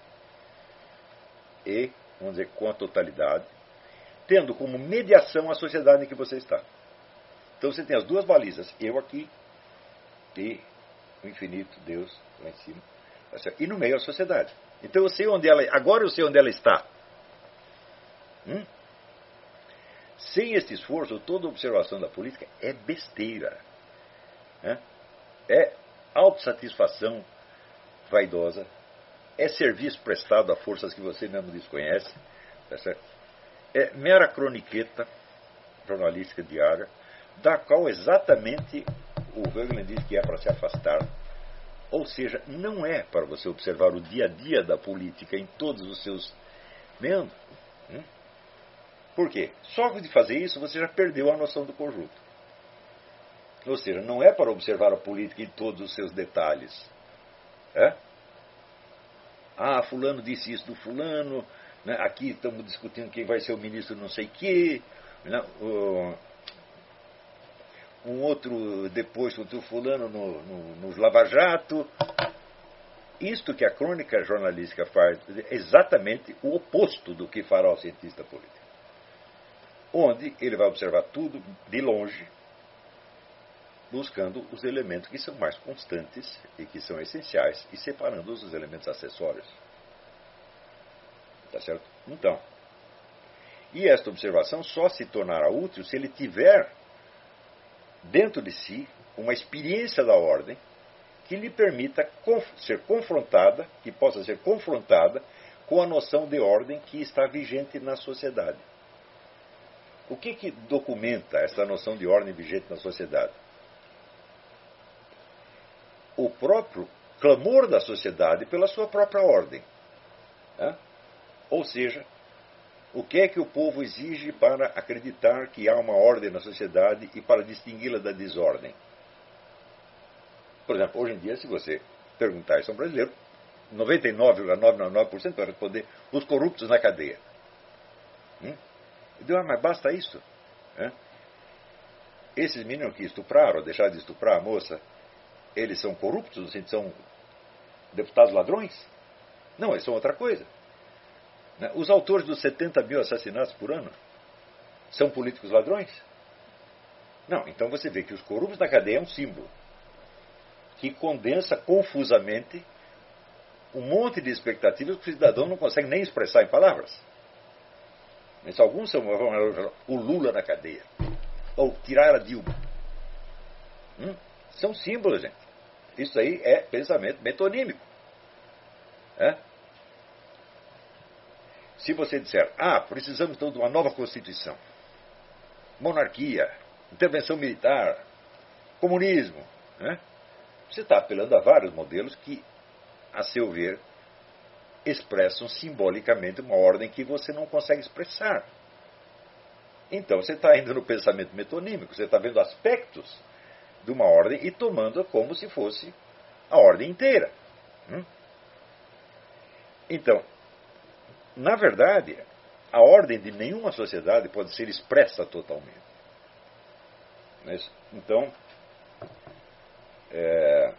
e, vamos dizer, com a totalidade, tendo como mediação a sociedade em que você está. Então você tem as duas balizas, eu aqui e o infinito, Deus lá em cima, e no meio a sociedade. Então eu sei onde ela, agora eu sei onde ela está. Hum? Sem este esforço, toda observação da política é besteira. Né? É autossatisfação vaidosa, é serviço prestado a forças que você mesmo desconhece, tá certo? É mera croniqueta jornalística diária, da qual exatamente o Wegener diz que é para se afastar. Ou seja, não é para você observar o dia a dia da política em todos os seus meandros. Hum? Por quê? Só de fazer isso você já perdeu a noção do conjunto. Ou seja, não é para observar a política em todos os seus detalhes. É? Ah, fulano disse isso do fulano, né? Aqui estamos discutindo quem vai ser o ministro não sei quê, né? o, um outro depois outro fulano no, no, nos Lava Jato. Isto que a crônica jornalística faz é exatamente o oposto do que fará o cientista político. onde ele vai observar tudo de longe, buscando os elementos que são mais constantes e que são essenciais e separando os elementos acessórios. Tá certo? Então, e esta observação só se tornará útil se ele tiver dentro de si uma experiência da ordem que lhe permita ser confrontada, que possa ser confrontada com a noção de ordem que está vigente na sociedade. O que que documenta essa noção de ordem vigente na sociedade? O próprio clamor da sociedade pela sua própria ordem. Né? Ou seja, o que é que o povo exige para acreditar que há uma ordem na sociedade e para distingui-la da desordem? Por exemplo, hoje em dia, se você perguntar isso a um brasileiro, noventa e nove vírgula novecentos e noventa e nove por cento vai responder os corruptos na cadeia. Hum? Eu digo, ah, mas basta isso? Né? Esses meninos que estupraram, ou deixaram de estuprar a moça, eles são corruptos? Assim, são deputados ladrões? Não, eles são outra coisa. Né? Os autores dos setenta mil assassinatos por ano são políticos ladrões? Não, então você vê que os corruptos na cadeia é um símbolo que condensa confusamente um monte de expectativas que o cidadão não consegue nem expressar em palavras. Mas alguns são o Lula na cadeia, ou tirar a Dilma. Hum? São símbolos, gente. Isso aí é pensamento metonímico. É? Se você disser, ah, precisamos então de uma nova Constituição, monarquia, intervenção militar, comunismo, né? Você está apelando a vários modelos que, a seu ver, expressam simbolicamente uma ordem que você não consegue expressar. Então você está indo no pensamento metonímico, você está vendo aspectos de uma ordem e tomando-a como se fosse a ordem inteira. Hum? Então, na verdade, a ordem de nenhuma sociedade pode ser expressa totalmente. Mas, então, é,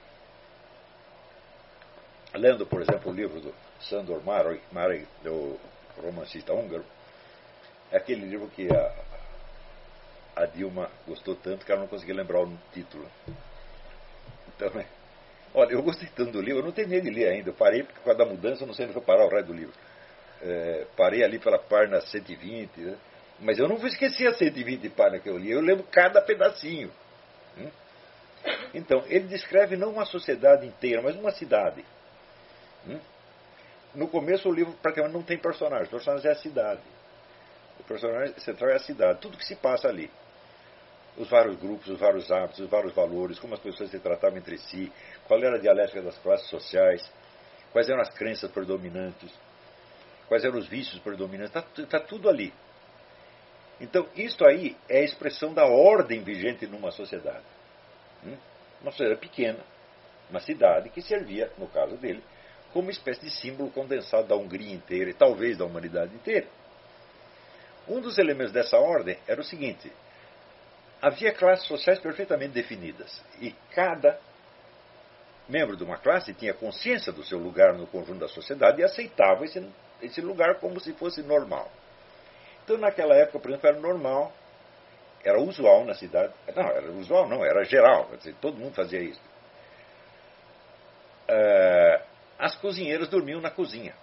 lendo, por exemplo, o livro do Sándor Márai, Márai, do romancista húngaro, é aquele livro que a, a Dilma gostou tanto que ela não conseguia lembrar o título. Então, é, olha, eu gostei tanto do livro, eu não terminei de ler ainda, eu parei porque por causa da mudança eu não sei onde foi parar o resto do livro. É, parei ali pela página cento e vinte, né? Mas eu não vou esquecer as cento e vinte páginas que eu li, eu lembro cada pedacinho. Hum? Então, ele descreve não uma sociedade inteira, mas uma cidade. Hum? No começo o livro praticamente não tem personagem, o personagem é a cidade. O personagem central é a cidade, tudo que se passa ali. Os vários grupos, os vários hábitos, os vários valores, como as pessoas se tratavam entre si, qual era a dialética das classes sociais, quais eram as crenças predominantes, quais eram os vícios predominantes, está tá tudo ali. Então, isto aí é a expressão da ordem vigente numa sociedade. Hum? Uma sociedade pequena, uma cidade que servia, no caso dele, como uma espécie de símbolo condensado da Hungria inteira e talvez da humanidade inteira. Um dos elementos dessa ordem era o seguinte: havia classes sociais perfeitamente definidas e cada membro de uma classe tinha consciência do seu lugar no conjunto da sociedade e aceitava esse, esse lugar como se fosse normal. Então, naquela época, por exemplo, era normal, era usual na cidade, não, era usual não, era geral, quer dizer, todo mundo fazia isso. Uh, as cozinheiras dormiam na cozinha.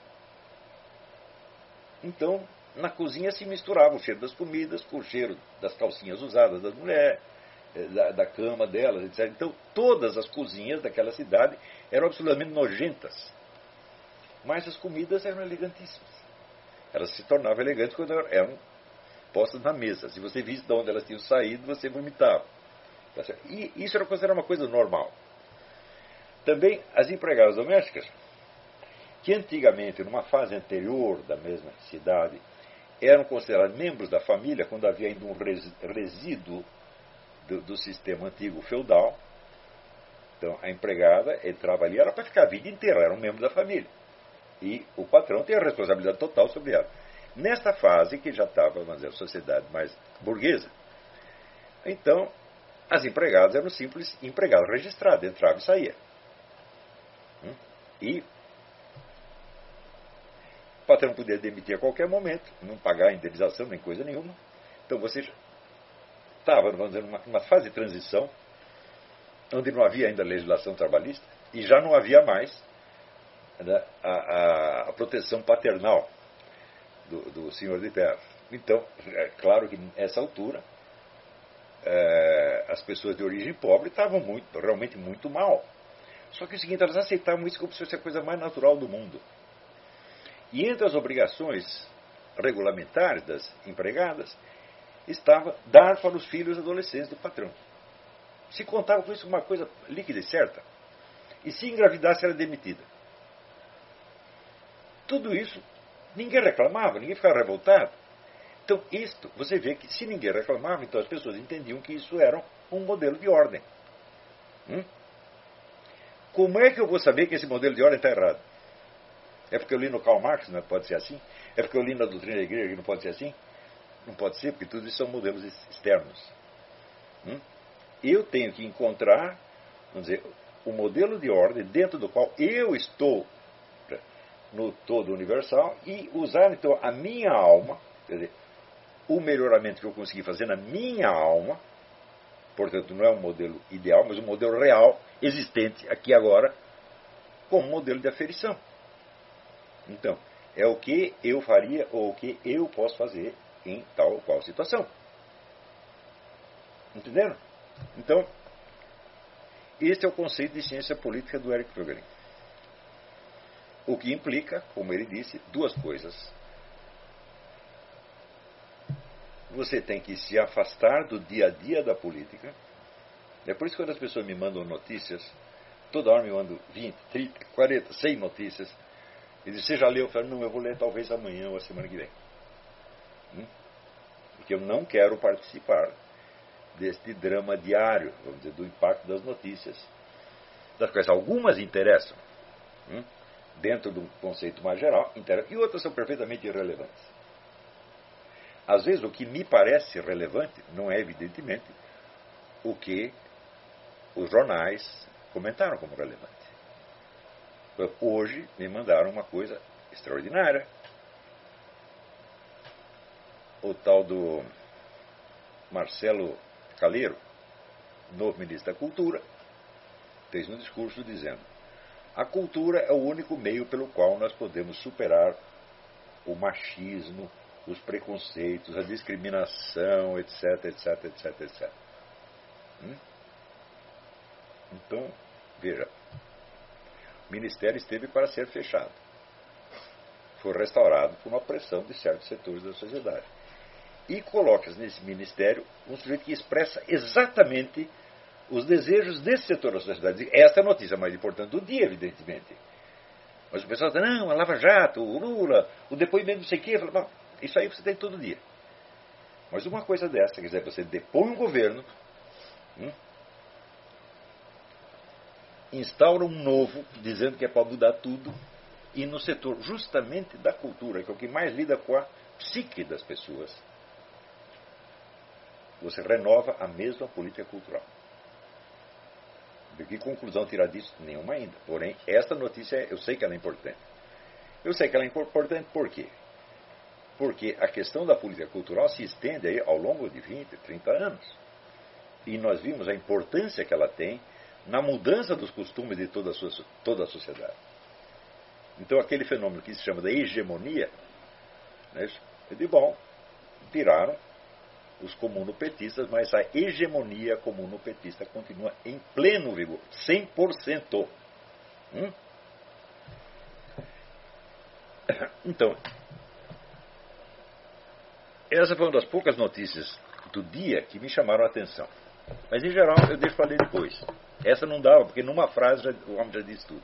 Então, na cozinha se misturava o cheiro das comidas com o cheiro das calcinhas usadas das mulheres, da, da cama delas, etcétera. Então, todas as cozinhas daquela cidade eram absolutamente nojentas. Mas as comidas eram elegantíssimas. Elas se tornavam elegantes quando eram postas na mesa. Se você visse de onde elas tinham saído, você vomitava. E isso era considerado uma coisa normal. Também as empregadas domésticas, que antigamente, numa fase anterior da mesma cidade, eram consideradas membros da família quando havia ainda um resíduo do, do sistema antigo feudal. Então, a empregada entrava ali, era para ficar a vida inteira, era um membro da família. E o patrão tem a responsabilidade total sobre ela. Nesta fase, que já estava, vamos dizer, a sociedade mais burguesa, então, as empregadas eram simples empregadas registradas, entrava e saía. E o patrão podia demitir a qualquer momento, não pagar indenização nem coisa nenhuma, Então você estava, vamos dizer, numa, numa fase de transição, onde não havia ainda legislação trabalhista, e já não havia mais, né, a, a, a proteção paternal do, do senhor de terra. Então, é claro que nessa altura, é, as pessoas de origem pobre estavam muito, realmente muito mal. Só que é o seguinte, elas aceitavam isso como se fosse a coisa mais natural do mundo. E entre as obrigações regulamentares das empregadas, estava dar para os filhos adolescentes do patrão. Se contava com isso uma coisa líquida e certa. E se engravidasse, era demitida. Tudo isso, ninguém reclamava, ninguém ficava revoltado. Então, isto, você vê que se ninguém reclamava, então as pessoas entendiam que isso era um modelo de ordem. Hum? Como é que eu vou saber que esse modelo de ordem está errado? É porque eu li no Karl Marx, não pode ser assim? É porque eu li na doutrina da igreja que não pode ser assim? Não pode ser, porque tudo isso são modelos externos. Hum? Eu tenho que encontrar, vamos dizer, o modelo de ordem dentro do qual eu estou no todo universal e usar, então, a minha alma, quer dizer, o melhoramento que eu consegui fazer na minha alma, portanto, não é um modelo ideal, mas um modelo real, existente aqui agora, como modelo de aferição. Então, é o que eu faria ou o que eu posso fazer em tal ou qual situação. Entenderam? Então, este é o conceito de ciência política do Eric Voegelin. O que implica, como ele disse, duas coisas. Você tem que se afastar do dia a dia da política. É por isso que quando as pessoas me mandam notícias, toda hora me mandam vinte, trinta, quarenta, cem notícias, e dizem, você já leu? Eu falo, não, eu vou ler talvez amanhã ou a semana que vem. Hum? Porque eu não quero participar deste drama diário, vamos dizer, do impacto das notícias. Das quais algumas interessam, hum? dentro de um conceito mais geral, interessam, e outras são perfeitamente irrelevantes. Às vezes o que me parece relevante não é, evidentemente, o que os jornais comentaram como relevante. Hoje me mandaram uma coisa extraordinária. O tal do Marcelo Calheiro, novo ministro da Cultura, fez um discurso dizendo: a cultura é o único meio pelo qual nós podemos superar o machismo, os preconceitos, a discriminação, etc, etc, etc, etcétera. Hum? Então, veja, o ministério esteve para ser fechado. Foi restaurado por uma pressão de certos setores da sociedade. E coloca nesse ministério um sujeito que expressa exatamente os desejos desse setor da sociedade. Esta é a notícia mais importante do dia, evidentemente. Mas o pessoal diz, não, a Lava Jato, o Lula, o depoimento não sei o quê. Falo, bom, isso aí você tem todo dia. Mas uma coisa dessa, quer dizer, você depõe um governo, hum, instaura um novo, dizendo que é para mudar tudo, e no setor justamente da cultura, que é o que mais lida com a psique das pessoas, você renova a mesma política cultural. De que conclusão tirar disso? Nenhuma ainda. Porém, esta notícia, eu sei que ela é importante. Eu sei que ela é importante por quê? Porque a questão da política cultural se estende aí ao longo de vinte, trinta anos. E nós vimos a importância que ela tem na mudança dos costumes de toda a, sua, toda a sociedade. Então, aquele fenômeno que se chama da hegemonia, né, é de bom, tiraram os comunopetistas, mas a hegemonia comunopetista continua em pleno vigor, cem por cento. Hum? Então, essa foi uma das poucas notícias do dia que me chamaram a atenção. Mas, em geral, eu deixo para ler depois. Essa não dava, porque numa frase já, o homem já disse tudo.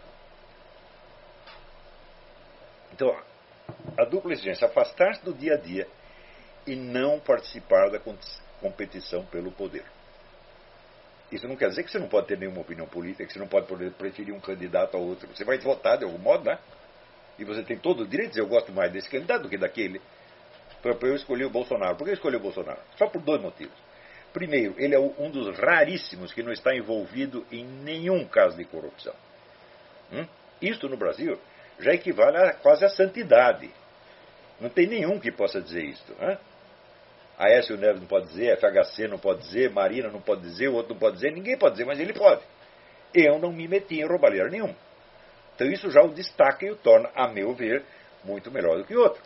Então, a dupla exigência, afastar-se do dia a dia e não participar da competição pelo poder. Isso não quer dizer que você não pode ter nenhuma opinião política, que você não pode poder preferir um candidato ao outro. Você vai votar de algum modo, né? E você tem todo o direito de dizer, eu gosto mais desse candidato do que daquele. Para eu escolher o Bolsonaro. Por que eu escolhi o Bolsonaro? Só por dois motivos. Primeiro, ele é um dos raríssimos que não está envolvido em nenhum caso de corrupção. Hum? Isto no Brasil já equivale a quase a santidade. Não tem nenhum que possa dizer isto. Né? Aécio Neves não pode dizer, F H C não pode dizer, Marina não pode dizer, o outro não pode dizer, ninguém pode dizer, mas ele pode. Eu não me meti em roubalheira nenhuma. Então isso já o destaca e o torna, a meu ver, muito melhor do que o outro.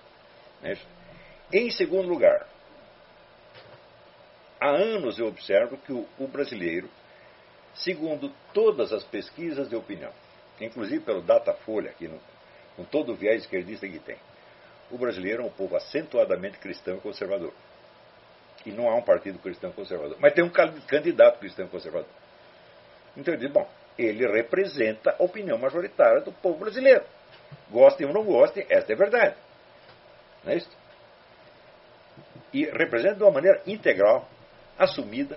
Em segundo lugar, há anos eu observo que o, o brasileiro, segundo todas as pesquisas de opinião, inclusive pelo Datafolha, aqui no, com todo o viés esquerdista que tem, o brasileiro é um povo acentuadamente cristão e conservador. E não há um partido cristão conservador. Mas tem um candidato cristão conservador. Então eu digo, bom, ele representa a opinião majoritária do povo brasileiro. Gostem ou não gostem, esta é a verdade. Não é isso? E representa de uma maneira integral, assumida,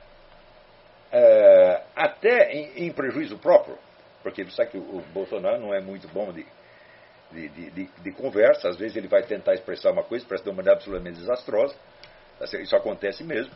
é, até em, em prejuízo próprio. Porque ele sabe que o Bolsonaro não é muito bom de, de, de, de, de conversa. Às vezes ele vai tentar expressar uma coisa, expressa de uma maneira absolutamente desastrosa. Isso acontece mesmo.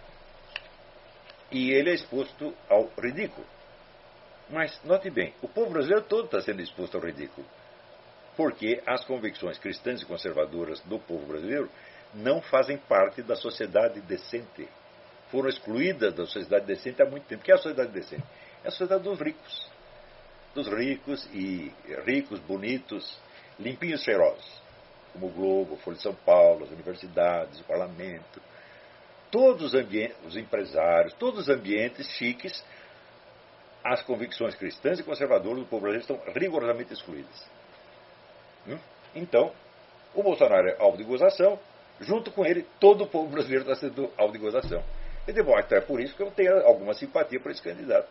E ele é exposto ao ridículo. Mas, note bem, o povo brasileiro todo está sendo exposto ao ridículo. Porque as convicções cristãs e conservadoras do povo brasileiro não fazem parte da sociedade decente. Foram excluídas da sociedade decente há muito tempo. O que é a sociedade decente? É a sociedade dos ricos. Dos ricos e ricos, bonitos, limpinhos, cheirosos. Como o Globo, a Folha de São Paulo, as universidades, o parlamento. Todos os ambientes, os empresários, todos os ambientes chiques, as convicções cristãs e conservadoras do povo brasileiro estão rigorosamente excluídas. Então, o Bolsonaro é alvo de gozação, junto com ele, todo o povo brasileiro está sendo alvo de gozação. E de bom, então é por isso que eu tenho alguma simpatia por esse candidato.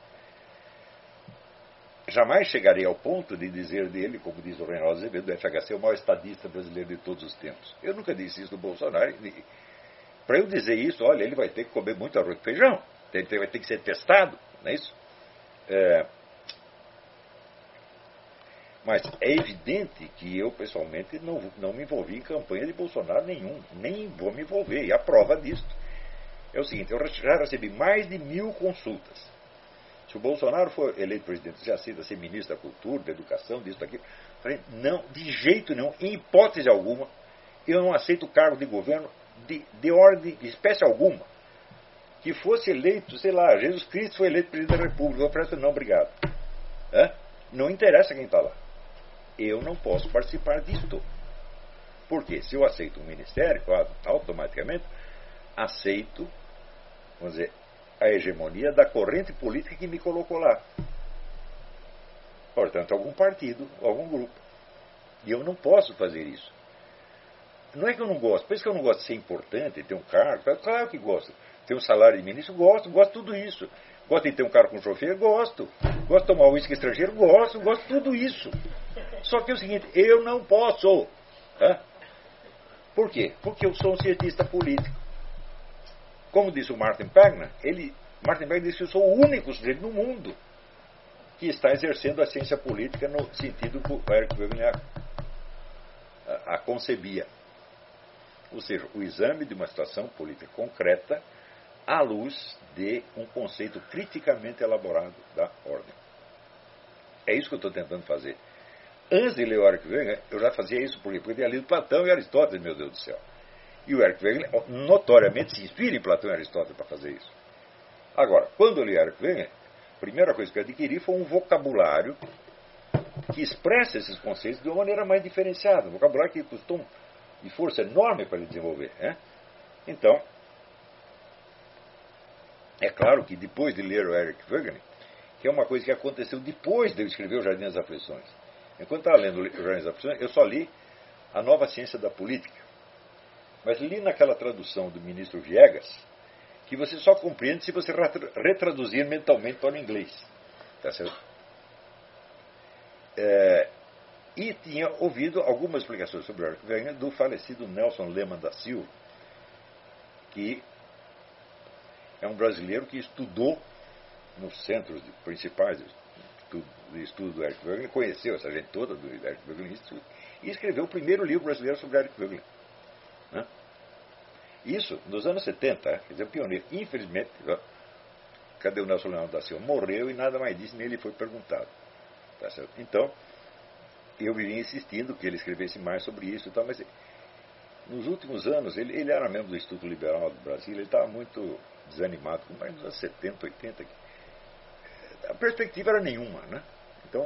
Jamais chegarei ao ponto de dizer dele, como diz o Reinaldo Azevedo, do F H C, o maior estadista brasileiro de todos os tempos. Eu nunca disse isso do Bolsonaro. Para eu dizer isso, olha, ele vai ter que comer muito arroz e feijão, ele vai ter que ser testado, não é isso? É... Mas é evidente que eu, pessoalmente, não, não me envolvi em campanha de Bolsonaro nenhum, nem vou me envolver. E a prova disso é o seguinte, eu já recebi mais de mil consultas. Se o Bolsonaro for eleito presidente, você aceita ser ministro da Cultura, da Educação, disso, daquilo? Eu falei, não, de jeito nenhum, em hipótese alguma, eu não aceito cargo de governo de, de ordem, de espécie alguma. Que fosse eleito, sei lá, Jesus Cristo foi eleito presidente da República, eu falei, não, obrigado. Hã? Não interessa quem está lá. Eu não posso participar disto. Porque se eu aceito um ministério, automaticamente aceito, vamos dizer, a hegemonia da corrente política que me colocou lá. Portanto, algum partido, algum grupo. E eu não posso fazer isso. Não é que eu não gosto, por isso que eu não gosto de ser importante, ter um cargo, claro que gosto. Ter um salário de ministro, gosto, gosto de tudo isso. Gosto de ter um carro com chofer, gosto. Gosto de tomar uísque estrangeiro, gosto, gosto de tudo isso. Só que é o seguinte, eu não posso. Tá? Por quê? Porque eu sou um cientista político. Como disse o Martin Pagner, ele, Martin Pagner disse que eu sou o único sujeito no mundo que está exercendo a ciência política no sentido que o Eric Wegener a, a, a concebia. Ou seja, o exame de uma situação política concreta à luz de um conceito criticamente elaborado da ordem. É isso que eu estou tentando fazer. Antes de ler o Eric Wegener, eu já fazia isso porque eu tinha lido Platão e Aristóteles, meu Deus do céu. E o Eric Wegener notoriamente se inspira em Platão e Aristóteles para fazer isso. Agora, quando eu li Eric Wegener, a primeira coisa que eu adquiri foi um vocabulário que expressa esses conceitos de uma maneira mais diferenciada. Um vocabulário que custou um de força enorme para ele desenvolver. Né? Então, é claro que depois de ler o Eric Wegener, que é uma coisa que aconteceu depois de eu escrever o Jardim das Aflições. Enquanto estava lendo o Jardim das Aflições, eu só li A Nova Ciência da Política. Mas li naquela tradução do ministro Viegas, que você só compreende se você retraduzir mentalmente para o inglês. Tá certo? É, e tinha ouvido algumas explicações sobre o Eric Wegener do falecido Nelson Lehmann da Silva, que é um brasileiro que estudou nos centros principais de estudo, de estudo do Eric Wegener, conheceu essa gente toda do Eric Wegener e escreveu o primeiro livro brasileiro sobre o Eric Wegener. Né? Isso nos anos setenta, quer dizer, pioneiro. Infelizmente, cadê o Nelson Lehmann da Silva? Morreu e nada mais disse, nem ele foi perguntado. Tá certo? Então, eu viria insistindo que ele escrevesse mais sobre isso e tal, mas nos últimos anos, ele, ele era membro do Instituto Liberal do Brasil, ele estava muito desanimado, mais nos anos setenta, oitenta. A perspectiva era nenhuma, né? Então,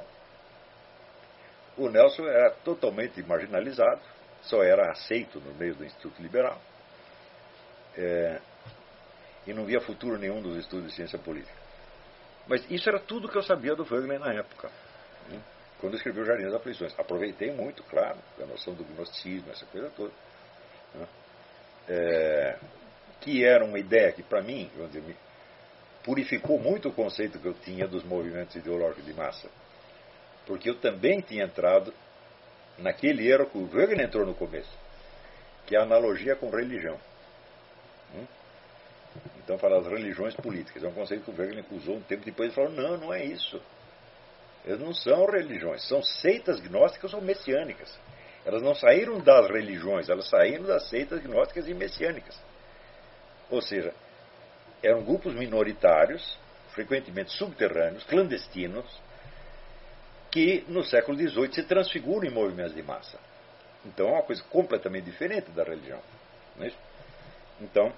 o Nelson era totalmente marginalizado, só era aceito no meio do Instituto Liberal, é, e não via futuro nenhum dos estudos de ciência política. Mas isso era tudo que eu sabia do Wegener na época, né? Quando eu escrevi o Jardim das Aflições. Aproveitei muito, claro, a noção do gnosticismo, essa coisa toda, né? É, que era uma ideia que, para mim, vamos dizer, me purificou muito o conceito que eu tinha dos movimentos ideológicos de massa. Porque eu também tinha entrado naquele erro que o Wegener entrou no começo, que é a analogia com religião. Então, fala das religiões políticas. É um conceito que o Wegener usou um tempo depois e falou: não, não é isso. Elas não são religiões, são seitas gnósticas ou messiânicas. Elas não saíram das religiões, elas saíram das seitas gnósticas e messiânicas. Ou seja, eram grupos minoritários, frequentemente subterrâneos, clandestinos, que no século dezoito se transfiguram em movimentos de massa. Então é uma coisa completamente diferente da religião. Não é isso? Então,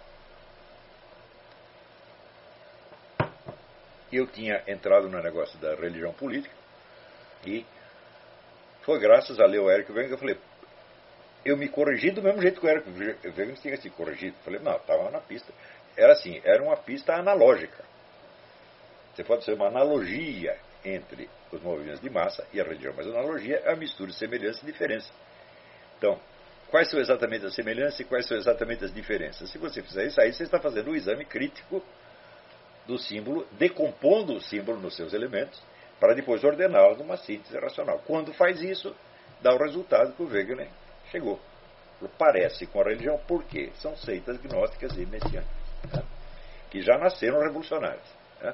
eu tinha entrado no negócio da religião política e foi graças a ler o Eric Wegener que eu falei, eu me corrigi do mesmo jeito que o Eric Wegener tinha se corrigido. Eu falei, não, estava na pista. Era assim, era uma pista analógica. Você pode ser uma analogia entre os movimentos de massa e a religião, mas a analogia é a mistura de semelhança e diferença. Então, quais são exatamente as semelhanças e quais são exatamente as diferenças? Se você fizer isso, aí você está fazendo um exame crítico do símbolo, decompondo o símbolo nos seus elementos, para depois ordená-lo numa síntese racional. Quando faz isso, dá o resultado que o Wegener chegou. Parece com a religião, por quê? São seitas gnósticas e messiânicas, né? Que já nasceram revolucionárias, né?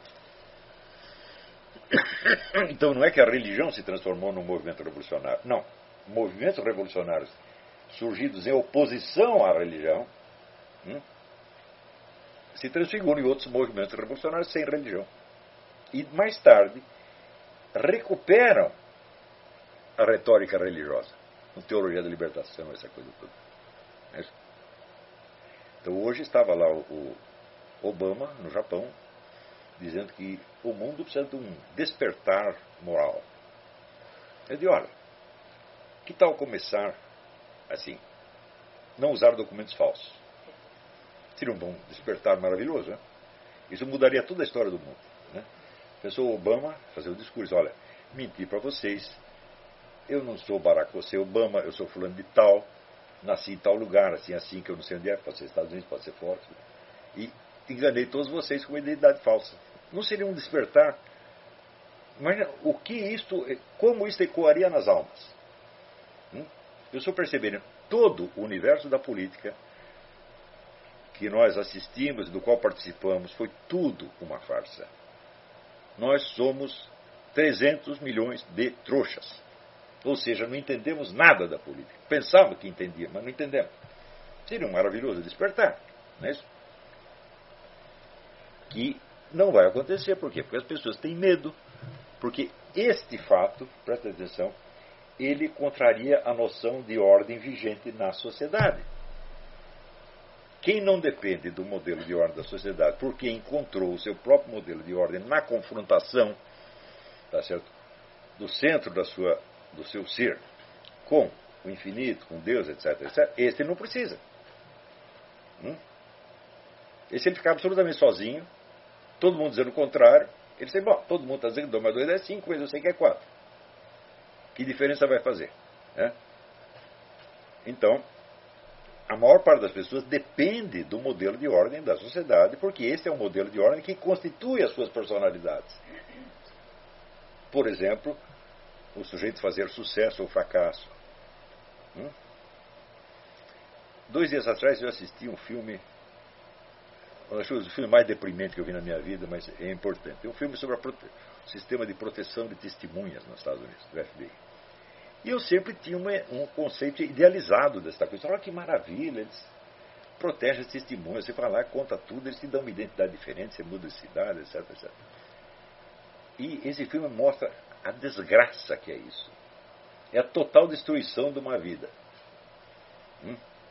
Então não é que a religião se transformou num movimento revolucionário. Não. Movimentos revolucionários surgidos em oposição à religião, hum, se transfiguram em outros movimentos revolucionários sem religião. E mais tarde recuperam a retórica religiosa, a teologia da libertação, essa coisa toda. É. Então hoje estava lá o Obama, no Japão, dizendo que o mundo precisa de um despertar moral. Eu digo, olha, que tal começar assim, não usar documentos falsos? Seria um bom despertar maravilhoso, né? Isso mudaria toda a história do mundo, né? Pensou o Obama fazer o discurso, olha, mentir para vocês, eu não sou Barack Hussein Obama, eu sou fulano de tal, nasci em tal lugar, assim, assim, que eu não sei onde é, pode ser Estados Unidos, pode ser fora, e enganei todos vocês com uma identidade falsa. Não seria um despertar? Imagina o que isto, como isto ecoaria nas almas. Hum? Eu estou percebendo, todo o universo da política que nós assistimos, do qual participamos, foi tudo uma farsa. Nós somos trezentos milhões de trouxas. Ou seja, não entendemos nada da política. Pensávamos que entendíamos, mas não entendemos. Seria um maravilhoso despertar, não é isso? Que não vai acontecer. Por quê? Porque as pessoas têm medo. Porque este fato, presta atenção, ele contraria a noção de ordem vigente na sociedade. Quem não depende do modelo de ordem da sociedade porque encontrou o seu próprio modelo de ordem na confrontação, tá certo, do centro da sua, do seu ser com o infinito, com Deus, etc, etcétera, esse não precisa. Hum? Esse ele ficar absolutamente sozinho, todo mundo dizendo o contrário, ele diz, bom, todo mundo está dizendo que dois mais dois é cinco, mas eu sei que é quatro. Que diferença vai fazer? Né? Então, a maior parte das pessoas depende do modelo de ordem da sociedade, porque esse é o modelo de ordem que constitui as suas personalidades. Por exemplo, o sujeito fazer sucesso ou fracasso. Hum? Dois dias atrás eu assisti um filme, acho o filme mais deprimente que eu vi na minha vida, mas é importante. É um filme sobre o sistema de proteção de testemunhas nos Estados Unidos, do F B I. E eu sempre tinha uma, um conceito idealizado desta coisa. Olha que maravilha, eles protegem as testemunhas. Você vai lá, conta tudo, eles te dão uma identidade diferente, você muda de cidade, etc, etcétera. E esse filme mostra a desgraça que é isso. É a total destruição de uma vida. Hum?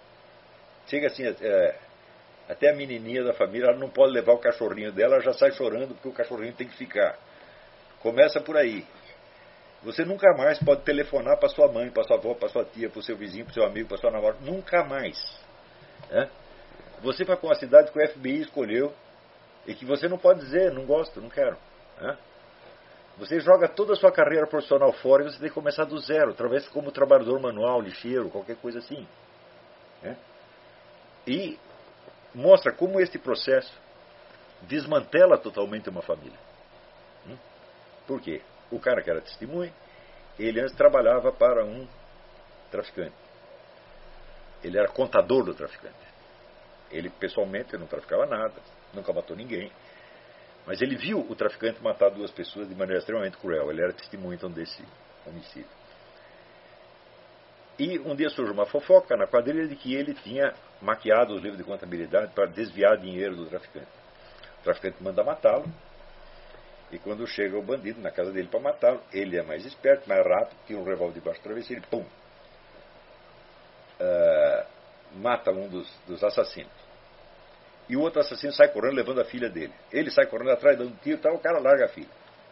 chega assim, é, até a menininha da família, ela não pode levar o cachorrinho dela, ela já sai chorando porque o cachorrinho tem que ficar. Começa por aí. Você nunca mais pode telefonar para sua mãe, para sua avó, para sua tia, para o seu vizinho, para o seu amigo, para sua namorada. Nunca mais. É? Você vai para uma cidade que o F B I escolheu e que você não pode dizer, não gosto, não quero. É? Você joga toda a sua carreira profissional fora e você tem que começar do zero, através como trabalhador manual, lixeiro, qualquer coisa assim. É? E mostra como este processo desmantela totalmente uma família. Hum? Por quê? O cara que era testemunha, ele antes trabalhava para um traficante. Ele era contador do traficante. Ele, pessoalmente, não traficava nada, nunca matou ninguém. Mas ele viu o traficante matar duas pessoas de maneira extremamente cruel. Ele era testemunha, então, desse homicídio. E um dia surge uma fofoca na quadrilha de que ele tinha maquiado os livros de contabilidade para desviar dinheiro do traficante. O traficante manda matá-lo. E quando chega o bandido na casa dele para matá-lo, ele é mais esperto, mais rápido, tinha um revólver debaixo do travesseiro e pum! Uh, mata um dos, dos assassinos. E o outro assassino sai correndo levando a filha dele. Ele sai correndo atrás, dando um tiro, tá, o cara larga a filha.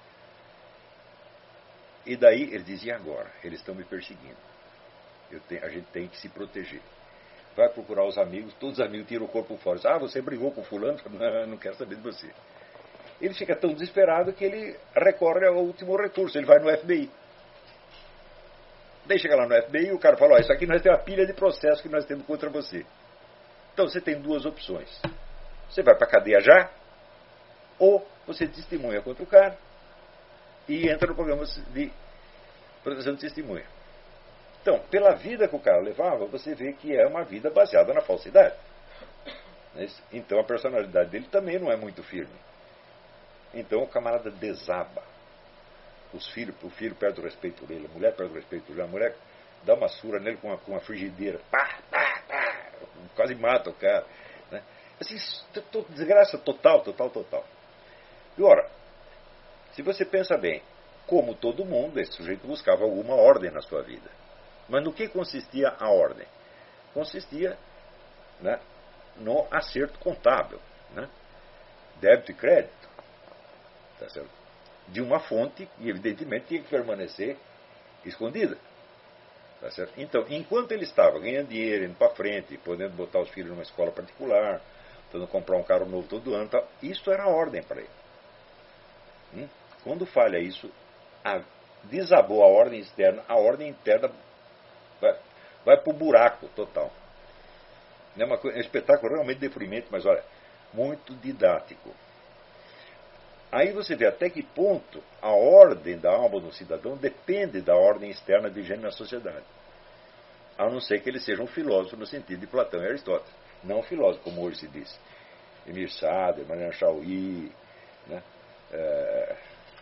E daí ele diz, e agora? Eles estão me perseguindo. Eu tenho, a gente tem que se proteger. Vai procurar os amigos, todos os amigos tiram o corpo fora. Ah, você brigou com fulano? Não, não quero saber de você. Ele fica tão desesperado que ele recorre ao último recurso, ele vai no F B I. Daí chega lá no F B I e o cara fala, ó, isso aqui nós temos uma pilha de processos que nós temos contra você. Então você tem duas opções. Você vai para a cadeia já, ou você testemunha contra o cara e entra no programa de proteção de testemunha. Então, pela vida que o cara levava, você vê que é uma vida baseada na falsidade. Então a personalidade dele também não é muito firme. Então o camarada desaba. Os filhos, o filho perde o respeito dele, a mulher perde o respeito dele, a mulher dá uma surra nele com uma, com uma frigideira. Pá, pá, pá, quase mata o cara. Né? Assim, desgraça total, total, total. E ora, se você pensa bem, como todo mundo, esse sujeito buscava alguma ordem na sua vida. Mas no que consistia a ordem? Consistia, né, no acerto contábil. Né? Débito e crédito. Tá certo? De uma fonte que, evidentemente, tinha que permanecer escondida. Tá certo? Então, enquanto ele estava ganhando dinheiro, indo para frente, podendo botar os filhos numa escola particular, podendo comprar um carro novo todo ano, tal, isso era a ordem para ele. Hum? Quando falha isso, a, desabou a ordem externa, a ordem interna vai, vai para o buraco total. É, uma coisa, é um espetáculo realmente deprimente, mas olha, muito didático. Aí você vê até que ponto a ordem da alma do cidadão depende da ordem externa vigente na sociedade. A não ser que ele seja um filósofo no sentido de Platão e Aristóteles. Não um filósofo, como hoje se diz. Emir Sader, Mariana Chauí, né? É...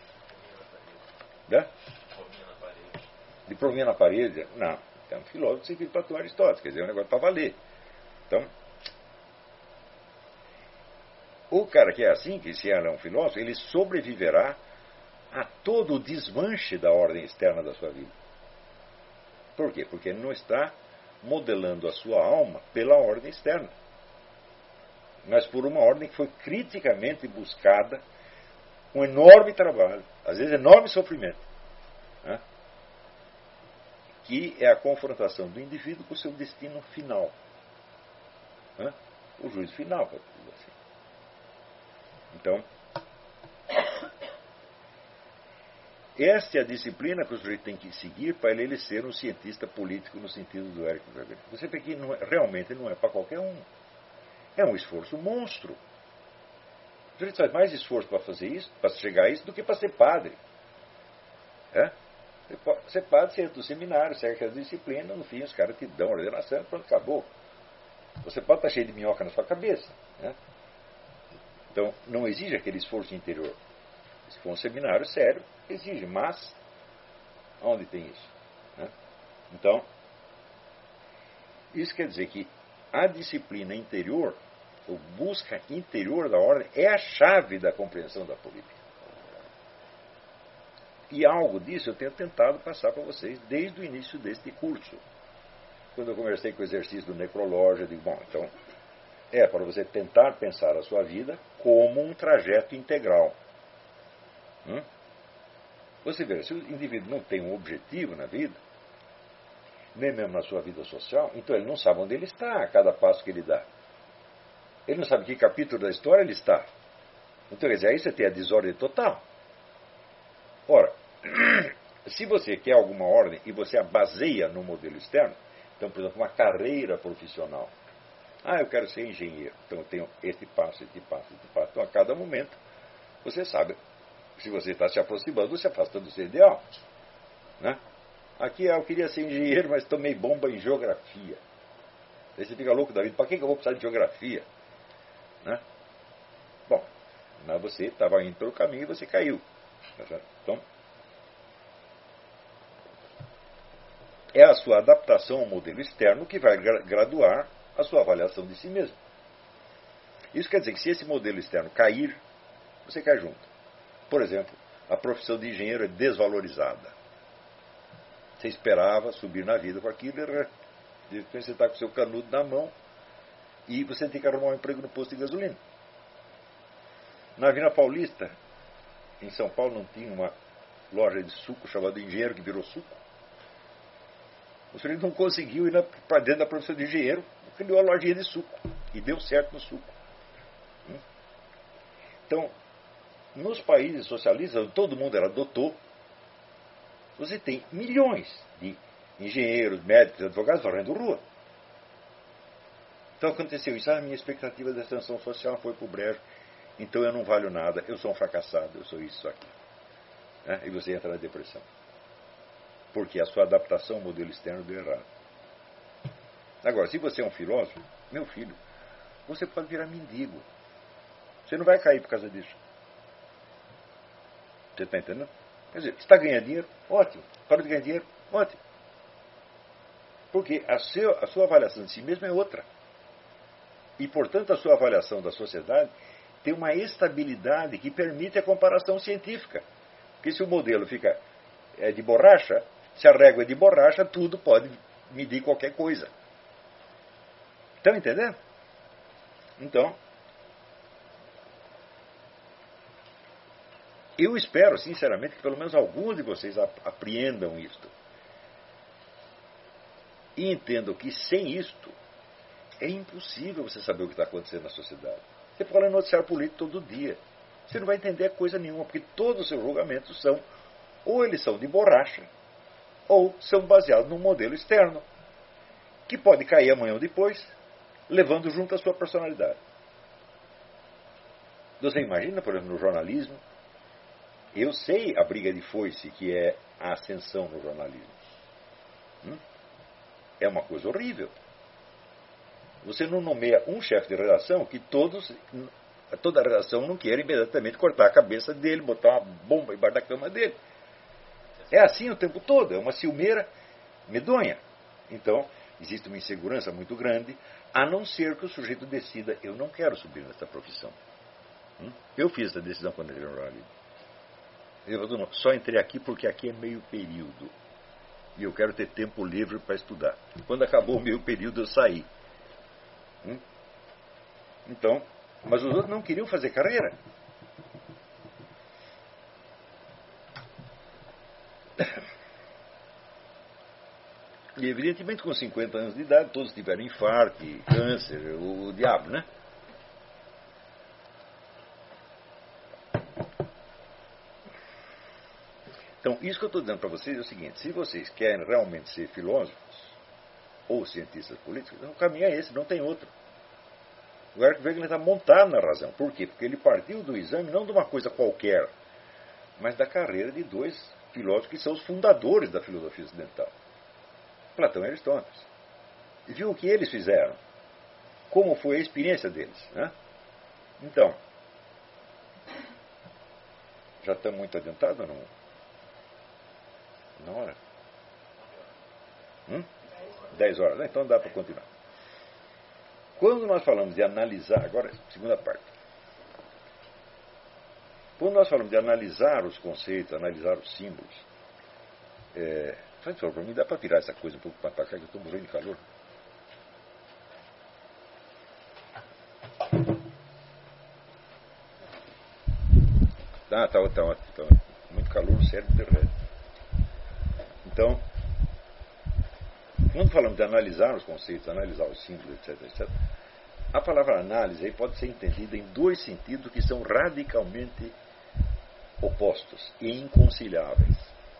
Né? De provinha na parede. Não. É um filósofo no sentido de Platão e Aristóteles. Quer dizer, é um negócio para valer. Então... O cara que é assim, que se ele é um filósofo, ele sobreviverá a todo o desmanche da ordem externa da sua vida. Por quê? Porque ele não está modelando a sua alma pela ordem externa, mas por uma ordem que foi criticamente buscada, com enorme trabalho, às vezes enorme sofrimento, né? Que é a confrontação do indivíduo com o seu destino final, né? O juízo final, assim. Então, esta é a disciplina que o sujeito tem que seguir para ele, ele ser um cientista político no sentido do Érico Weber. Você vê que não é, realmente não é para qualquer um. É um esforço monstro. O sujeito faz mais esforço para fazer isso, para chegar a isso, do que para ser padre. É? Ser padre, você entra no seminário, segue aquela disciplina, no fim os caras te dão a ordenação, pronto, acabou. Você pode estar cheio de minhoca na sua cabeça. Né? Então, não exige aquele esforço interior. Se for um seminário sério, exige, mas onde tem isso? Né? Então, isso quer dizer que a disciplina interior, ou busca interior da ordem, é a chave da compreensão da política. E algo disso eu tenho tentado passar para vocês desde o início deste curso. quando eu conversei com o exercício do necrológio, eu digo, bom, então é para você tentar pensar a sua vida como um trajeto integral. Hum? Você vê, se o indivíduo não tem um objetivo na vida, nem mesmo na sua vida social, então ele não sabe onde ele está a cada passo que ele dá. Ele não sabe em que capítulo da história ele está. Então, quer dizer, aí você tem a desordem total. Ora, se você quer alguma ordem e você a baseia no modelo externo, então, por exemplo, uma carreira profissional. Ah, eu quero ser engenheiro. Então, eu tenho este passo, este passo, este passo. Então, a cada momento, você sabe, se você está se aproximando, se afastando do seu ideal. Né? Aqui, eu queria ser engenheiro, mas tomei bomba em geografia. Aí você fica louco da vida. Para que eu vou precisar de geografia? Né? Bom, mas você estava indo pelo caminho e você caiu. Então, é a sua adaptação ao modelo externo que vai graduar a sua avaliação de si mesmo. Isso quer dizer que se esse modelo externo cair, você cai junto. Por exemplo, a profissão de engenheiro é desvalorizada. Você esperava subir na vida com aquilo, de repente você está com o seu canudo na mão e você tem que arrumar um emprego no posto de gasolina. Na Avenida Paulista, em São Paulo, não tinha uma loja de suco chamada Engenheiro que virou suco. O senhor não conseguiu ir para dentro da profissão de engenheiro, criou a lojinha de suco e deu certo no suco. Então, nos países socialistas, onde todo mundo era doutor, você tem milhões de engenheiros, médicos, advogados varrendo rua. Então aconteceu isso. Ah, a minha expectativa de ascensão social foi para o brejo, então eu não valho nada, eu sou um fracassado, eu sou isso aqui. Né? E você entra na depressão. Porque a sua adaptação ao modelo externo deu errado. Agora, se você é um filósofo, meu filho, você pode virar mendigo. Você não vai cair por causa disso. Você está entendendo? Quer dizer, você está ganhando dinheiro? Ótimo. Para de ganhar dinheiro? Ótimo. Porque a, seu, a sua avaliação de si mesmo é outra. E, portanto, a sua avaliação da sociedade tem uma estabilidade que permite a comparação científica. Porque se o modelo fica é, de borracha, se a régua é de borracha, tudo pode medir qualquer coisa. Estão entendendo? Então, eu espero, sinceramente, que pelo menos alguns de vocês apreendam isto. E entendam que sem isto é impossível você saber o que está acontecendo na sociedade. Você fala no noticiário político todo dia. Você não vai entender coisa nenhuma, porque todos os seus julgamentos são, ou eles são de borracha, ou são baseados num modelo externo, que pode cair amanhã ou depois, levando junto a sua personalidade. Você imagina, por exemplo, no jornalismo, eu sei a briga de foice que é a ascensão no jornalismo. Hum? É uma coisa horrível. Você não nomeia um chefe de redação que todos, toda a redação não quer imediatamente cortar a cabeça dele, botar uma bomba embaixo da cama dele. É assim o tempo todo, é uma ciumeira medonha. Então, existe uma insegurança muito grande, a não ser que o sujeito decida, eu não quero subir nessa profissão. Hum? Eu fiz essa decisão quando entrei no jornalismo. Eu só entrei aqui porque aqui é meio período. E eu quero ter tempo livre para estudar. Quando acabou o meio período, eu saí. Hum? Então, mas os outros não queriam fazer carreira. E evidentemente com cinquenta anos de idade, todos tiveram infarto, câncer, o, o diabo, né? Então, isso que eu estou dizendo para vocês é o seguinte: se vocês querem realmente ser filósofos ou cientistas políticos, então, o caminho é esse, não tem outro. O Eric Wegener está montado na razão. Por quê? Porque ele partiu do exame não de uma coisa qualquer, mas da carreira de dois filósofos que são os fundadores da filosofia ocidental, Platão e Aristóteles. E viu o que eles fizeram, como foi a experiência deles, né? Então, já estamos muito adiantados ou não? Na hora? Hum? Dez horas. Então dá para continuar. Quando nós falamos de analisar, agora, segunda parte. Quando nós falamos de analisar os conceitos, analisar os símbolos, é, Faz favor, para mim dá para virar essa coisa um pouco para cá, que eu estou morrendo de calor. Ah, tá, tá, tá, tá. Muito calor, o cérebro derrete. Então, quando falamos de analisar os conceitos, analisar os símbolos, etc, etcétera, a palavra análise aí pode ser entendida em dois sentidos que são radicalmente opostos e inconciliáveis.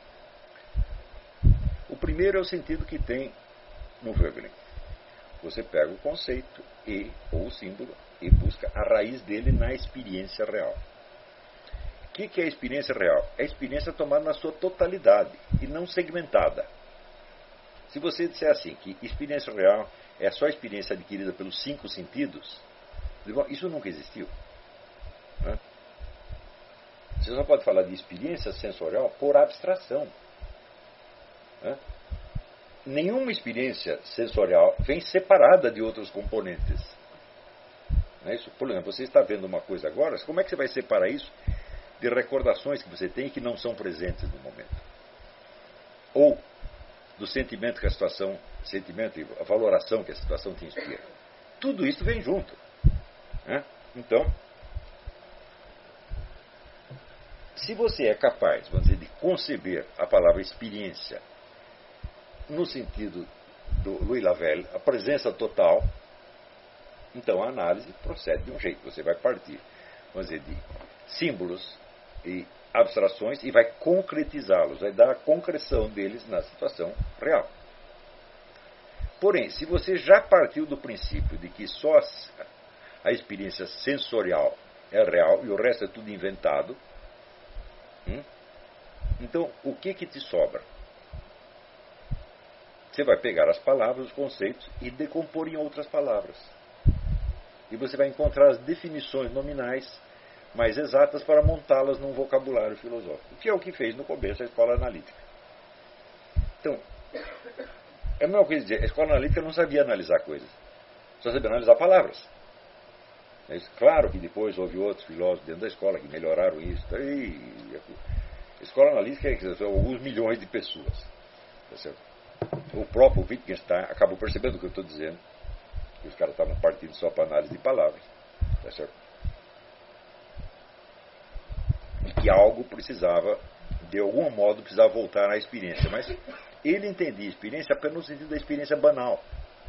O primeiro é o sentido que tem no Voegelin. Você pega o conceito e, ou o símbolo e busca a raiz dele na experiência real. O que, que é a experiência real? É a experiência tomada na sua totalidade e não segmentada. Se você disser assim, que experiência real é só a experiência adquirida pelos cinco sentidos, isso nunca existiu. Né? Você só pode falar de experiência sensorial por abstração. Né? Nenhuma experiência sensorial vem separada de outros componentes. Não é isso? Por exemplo, você está vendo uma coisa agora, como é que você vai separar isso de recordações que você tem e que não são presentes no momento? Ou do sentimento que a situação, sentimento e a valoração que a situação te inspira. Tudo isso vem junto. Né? Então, se você é capaz, vamos dizer, de conceber a palavra experiência no sentido do Louis Lavelle, a presença total, então a análise procede de um jeito. Você vai partir, vamos dizer, de símbolos e abstrações e vai concretizá-los, vai dar a concreção deles na situação real. Porém, se você já partiu do princípio de que só a experiência sensorial é real e o resto é tudo inventado, hum, então o que que te sobra? Você vai pegar as palavras, os conceitos e decompor em outras palavras. E você vai encontrar as definições nominais mais exatas para montá-las num vocabulário filosófico, que é o que fez no começo a escola analítica. Então, é a mesma coisa dizer, a escola analítica não sabia analisar coisas, só sabia analisar palavras. É claro que depois houve outros filósofos dentro da escola que melhoraram isso. E a escola analítica é são alguns milhões de pessoas. Tá certo? O próprio Wittgenstein acabou percebendo o que eu estou dizendo, que os caras estavam partindo só para análise de palavras. Tá certo? E que algo precisava, de algum modo, precisava voltar à experiência. Mas ele entendia a experiência apenas no sentido da experiência banal.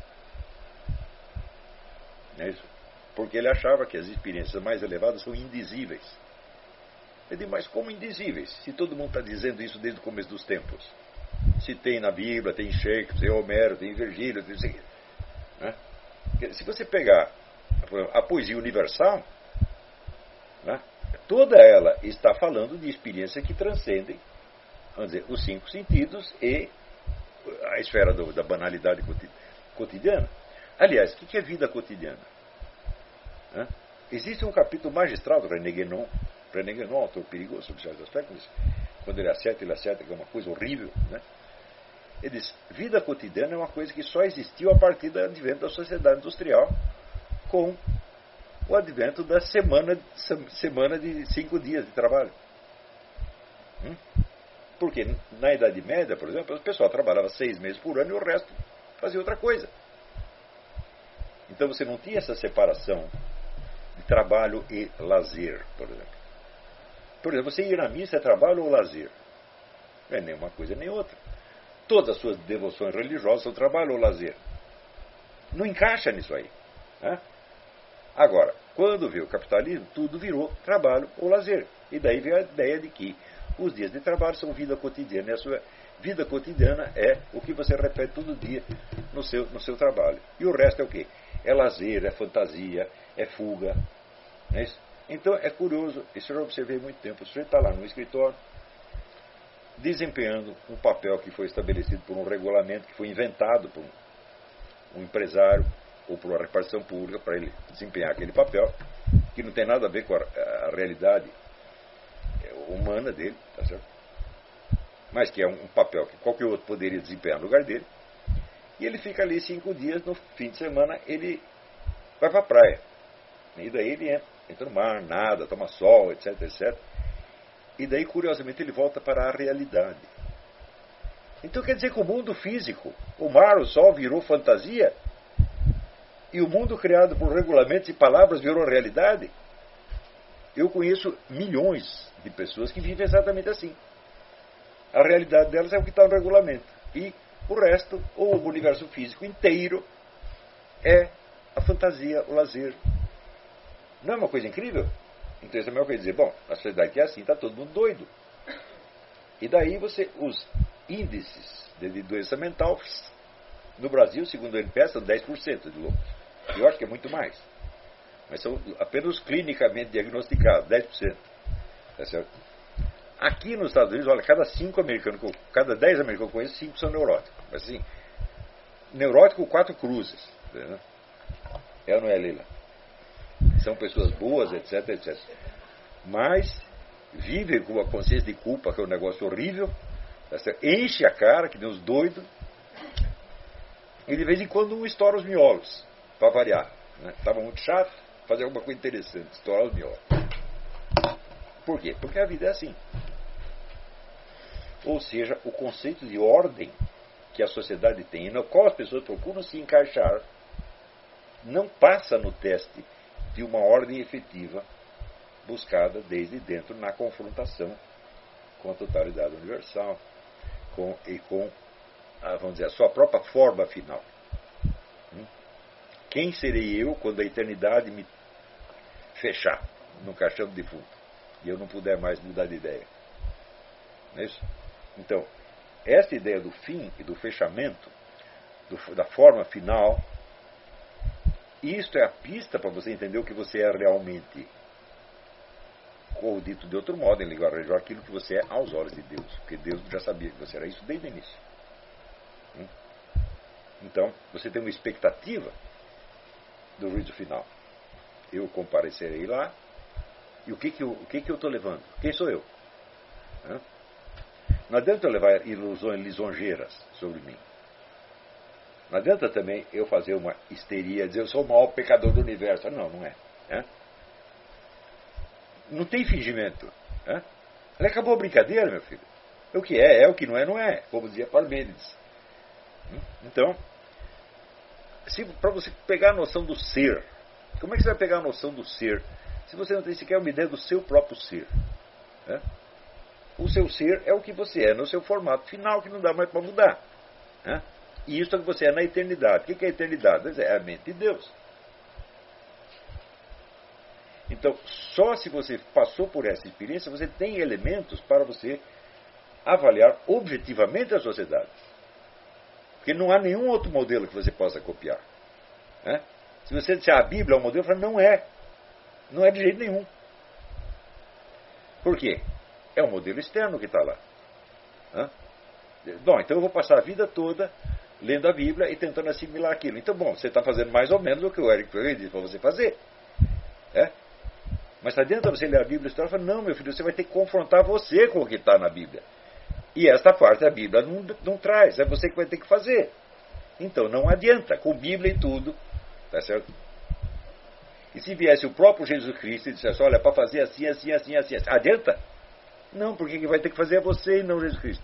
Não é isso? Porque ele achava que as experiências mais elevadas são indizíveis. Eu digo, mas como indizíveis? Se todo mundo está dizendo isso desde o começo dos tempos. Se tem na Bíblia, tem Shakespeare, tem Homero, tem Virgílio, tem isso aqui. Né? Se você pegar a poesia universal, né, toda ela está falando de experiências que transcendem, vamos dizer, os cinco sentidos e a esfera do, da banalidade cotidiana. Aliás, o que é vida cotidiana? Né? Existe um capítulo magistral do René Guénon. René Guénon é um autor perigoso sobre certos aspectos. Quando ele acerta, ele acerta que é uma coisa horrível. Né? Ele diz, vida cotidiana é uma coisa que só existiu a partir do advento da sociedade industrial, com o advento da semana, semana de cinco dias de trabalho. Hum? Porque na Idade Média, por exemplo, o pessoal trabalhava seis meses por ano e o resto fazia outra coisa. Então você não tinha essa separação de trabalho e lazer, por exemplo. Por exemplo, você ir na missa é trabalho ou lazer? Não é nem uma coisa nem outra. Todas as suas devoções religiosas são trabalho ou lazer. Não encaixa nisso aí. Né? Agora, quando veio o capitalismo, tudo virou trabalho ou lazer. E daí veio a ideia de que os dias de trabalho são vida cotidiana. E a sua vida cotidiana é o que você repete todo dia no seu, no seu trabalho. E o resto é o quê? É lazer, é fantasia, é fuga. Não é isso? Então é curioso, isso eu já observei há muito tempo. O sujeito está lá no escritório, desempenhando um papel que foi estabelecido por um regulamento que foi inventado por um empresário ou por uma repartição pública para ele desempenhar aquele papel, que não tem nada a ver com a, a realidade humana dele, tá certo? Mas que é um papel que qualquer outro poderia desempenhar no lugar dele. E ele fica ali cinco dias, no fim de semana ele vai para a praia. E daí ele entra, entra no mar, nada, toma sol, etc, etcétera. E daí, curiosamente, ele volta para a realidade. Então quer dizer que o mundo físico, o mar, o sol, virou fantasia? E o mundo criado por regulamentos e palavras virou realidade? Eu conheço milhões de pessoas que vivem exatamente assim. A realidade delas é o que está no regulamento. E o resto, ou o universo físico inteiro, é a fantasia, o lazer. Não é uma coisa incrível? Então isso é a mesma coisa dizer, bom, a sociedade que é assim, está todo mundo doido. E daí você, os índices de doença mental, no Brasil, segundo o N P S, são dez por cento de loucos. Eu acho que é muito mais. Mas são apenas clinicamente diagnosticados, dez por cento. Tá certo? Aqui nos Estados Unidos, olha, cada cinco americanos, cada dez americanos que eu conheço, cinco são neuróticos. Mas assim, neurótico, quatro cruzes. Né? É ou não é, Leila? São pessoas boas, etc, etcétera. Mas vivem com uma consciência de culpa, que é um negócio horrível. Tá certo? Enche a cara, que nem os doidos. E de vez em quando um estoura os miolos, para variar. Estava né? muito chato, fazer alguma coisa interessante, estourar os miolos. Por quê? Porque a vida é assim. Ou seja, o conceito de ordem que a sociedade tem, e no qual as pessoas procuram se encaixar, não passa no teste de uma ordem efetiva buscada desde dentro na confrontação com a totalidade universal com, e com, a, vamos dizer, a sua própria forma final. Quem serei eu quando a eternidade me fechar no caixão do defunto e eu não puder mais mudar de ideia? Não é isso? Então, essa ideia do fim e do fechamento, do, da forma final, isto é a pista para você entender o que você é realmente. Ou dito de outro modo, em linguagem, aquilo que você é aos olhos de Deus. Porque Deus já sabia que você era isso desde o início. Então, você tem uma expectativa do juízo final. Eu comparecerei lá, e o que que eu o que que eu estou levando? Quem sou eu? Não adianta eu levar ilusões lisonjeiras sobre mim. Não adianta também eu fazer uma histeria, dizer eu sou o maior pecador do universo. Não, não é. é? Não tem fingimento. É? Acabou a brincadeira, meu filho. O que é, é. O que não é, não é. Como dizia Parmênides. Então, para você pegar a noção do ser, como é que você vai pegar a noção do ser se você não tem sequer uma ideia do seu próprio ser? É? O seu ser é o que você é no seu formato final, que não dá mais para mudar. É? E isso é o que você é na eternidade. O que é a eternidade? É a mente de Deus. Então, só se você passou por essa experiência, você tem elementos para você avaliar objetivamente a sociedade. Porque não há nenhum outro modelo que você possa copiar. É? Se você disser a Bíblia é um modelo, eu falo, não é. Não é de jeito nenhum. Por quê? É um modelo externo que está lá. É? Bom, então eu vou passar a vida toda lendo a Bíblia e tentando assimilar aquilo. Então, bom, você está fazendo mais ou menos o que o Eric Ferrer disse para você fazer. É? Mas não adianta você ler a Bíblia e estudar e falar, não, meu filho, você vai ter que confrontar você com o que está na Bíblia. E esta parte a Bíblia não, não traz, é você que vai ter que fazer. Então não adianta, com Bíblia e tudo, tá certo? E se viesse o próprio Jesus Cristo e dissesse, olha, para fazer assim, assim, assim, assim, assim, adianta? Não, porque quem vai ter que fazer é você e não Jesus Cristo.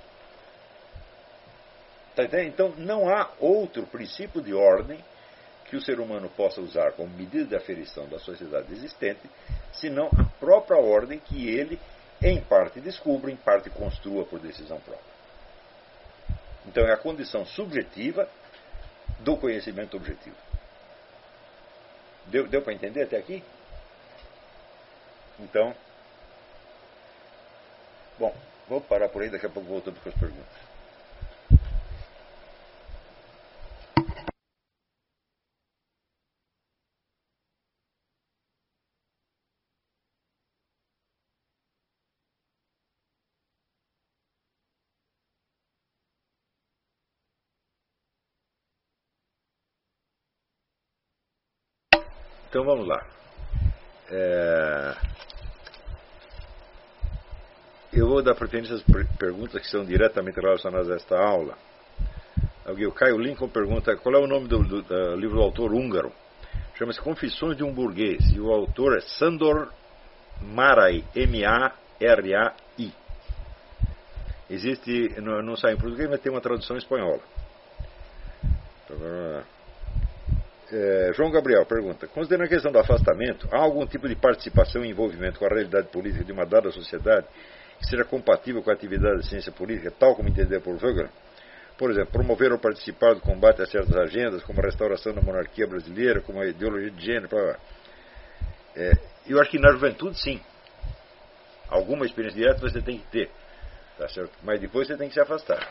Tá entendendo? Então não há outro princípio de ordem que o ser humano possa usar como medida de aferição da sociedade existente, senão a própria ordem que ele, em parte, descubra, em parte, construa por decisão própria. Então é a condição subjetiva do conhecimento objetivo. Deu, deu para entender até aqui? Então, bom, vou parar por aí, daqui a pouco voltamos com as perguntas. Então vamos lá. É... Eu vou dar preferência às perguntas que são diretamente relacionadas a esta aula. O Caio Lincoln pergunta qual é o nome do, do, do livro do autor húngaro. Chama-se Confissões de um Burguês. E o autor é Sándor Márai, M A R A I. Existe, não, não sai em português, mas tem uma tradução espanhola. É, João Gabriel pergunta: considerando a questão do afastamento, há algum tipo de participação e envolvimento com a realidade política de uma dada sociedade que seja compatível com a atividade da ciência política, tal como entender por Wegener? Por exemplo, promover ou participar do combate a certas agendas, como a restauração da monarquia brasileira, como a ideologia de gênero, blá, blá. É, eu acho que na juventude, sim. Alguma experiência direta você tem que ter, tá certo? Mas depois você tem que se afastar.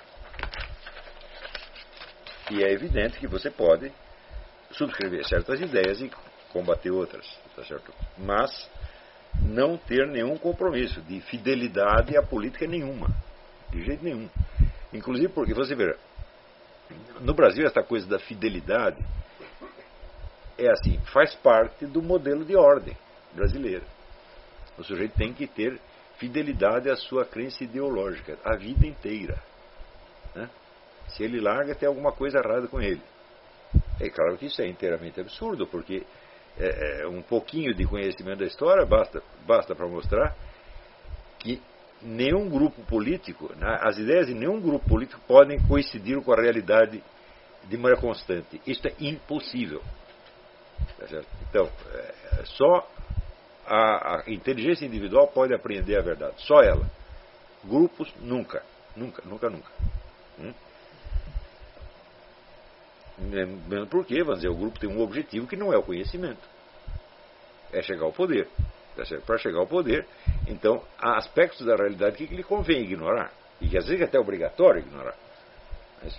E é evidente que você pode subscrever certas ideias e combater outras, tá certo? Mas não ter nenhum compromisso de fidelidade à política nenhuma, de jeito nenhum. Inclusive porque, você vê, no Brasil essa coisa da fidelidade é assim, faz parte do modelo de ordem brasileira. O sujeito tem que ter fidelidade à sua crença ideológica a vida inteira, né? Se ele larga, tem alguma coisa errada com ele. É claro que isso é inteiramente absurdo, porque é, é, um pouquinho de conhecimento da história basta, basta para mostrar que nenhum grupo político, né, as ideias de nenhum grupo político podem coincidir com a realidade de maneira constante. Isso é impossível. Tá certo? Então, é, só a, a inteligência individual pode apreender a verdade. Só ela. Grupos, nunca. Nunca, nunca, nunca. Hum? Mesmo porque, vamos dizer, o grupo tem um objetivo que não é o conhecimento. É chegar ao poder. Para chegar ao poder, então, há aspectos da realidade que lhe convém ignorar. E que às vezes é até obrigatório ignorar. Mas,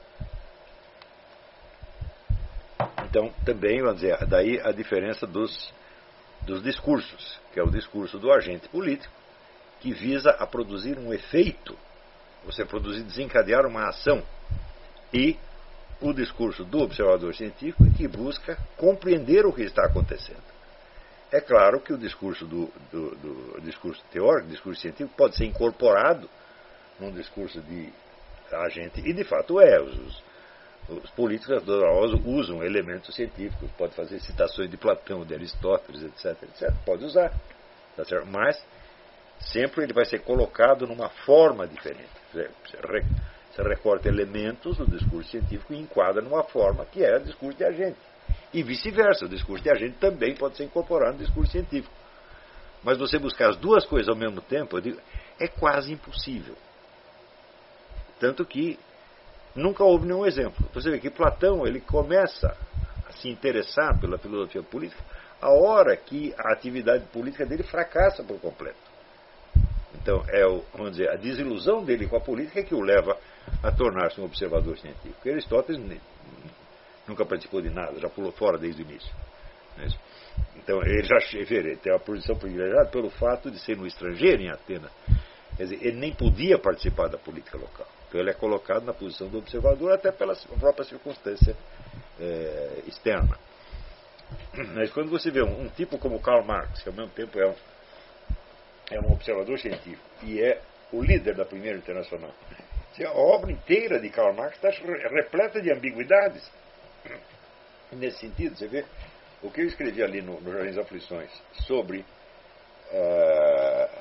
então, também, vamos dizer, daí a diferença dos, dos discursos, que é o discurso do agente político, que visa a produzir um efeito, você produzir, desencadear uma ação, e o discurso do observador científico, que busca compreender o que está acontecendo. É claro que o discurso do, do, do o discurso teórico, o discurso científico, pode ser incorporado num discurso de agente, e de fato é. Os, os políticos usam elementos científicos, pode fazer citações de Platão, de Aristóteles, etc, etc, pode usar, tá certo? Mas sempre ele vai ser colocado numa forma diferente. Você recorta elementos do discurso científico e enquadra numa forma que é o discurso de agente. E vice-versa, o discurso de agente também pode ser incorporado no discurso científico. Mas você buscar as duas coisas ao mesmo tempo, eu digo, é quase impossível. Tanto que nunca houve nenhum exemplo. Você vê que Platão, ele começa a se interessar pela filosofia política a hora que a atividade política dele fracassa por completo. Então, é o, vamos dizer, a desilusão dele com a política que o leva a tornar-se um observador científico. Aristóteles nunca participou de nada, já pulou fora desde o início. Então, ele já ele tem uma posição privilegiada pelo fato de ser um estrangeiro em Atenas. Quer dizer, ele nem podia participar da política local. Então, ele é colocado na posição do observador até pela própria circunstância é, externa. Mas quando você vê um, um tipo como Karl Marx, que ao mesmo tempo é um, é um observador científico e é o líder da primeira internacional, a obra inteira de Karl Marx está repleta de ambiguidades. Nesse sentido, você vê o que eu escrevi ali no, no Jardim das Aflições sobre uh,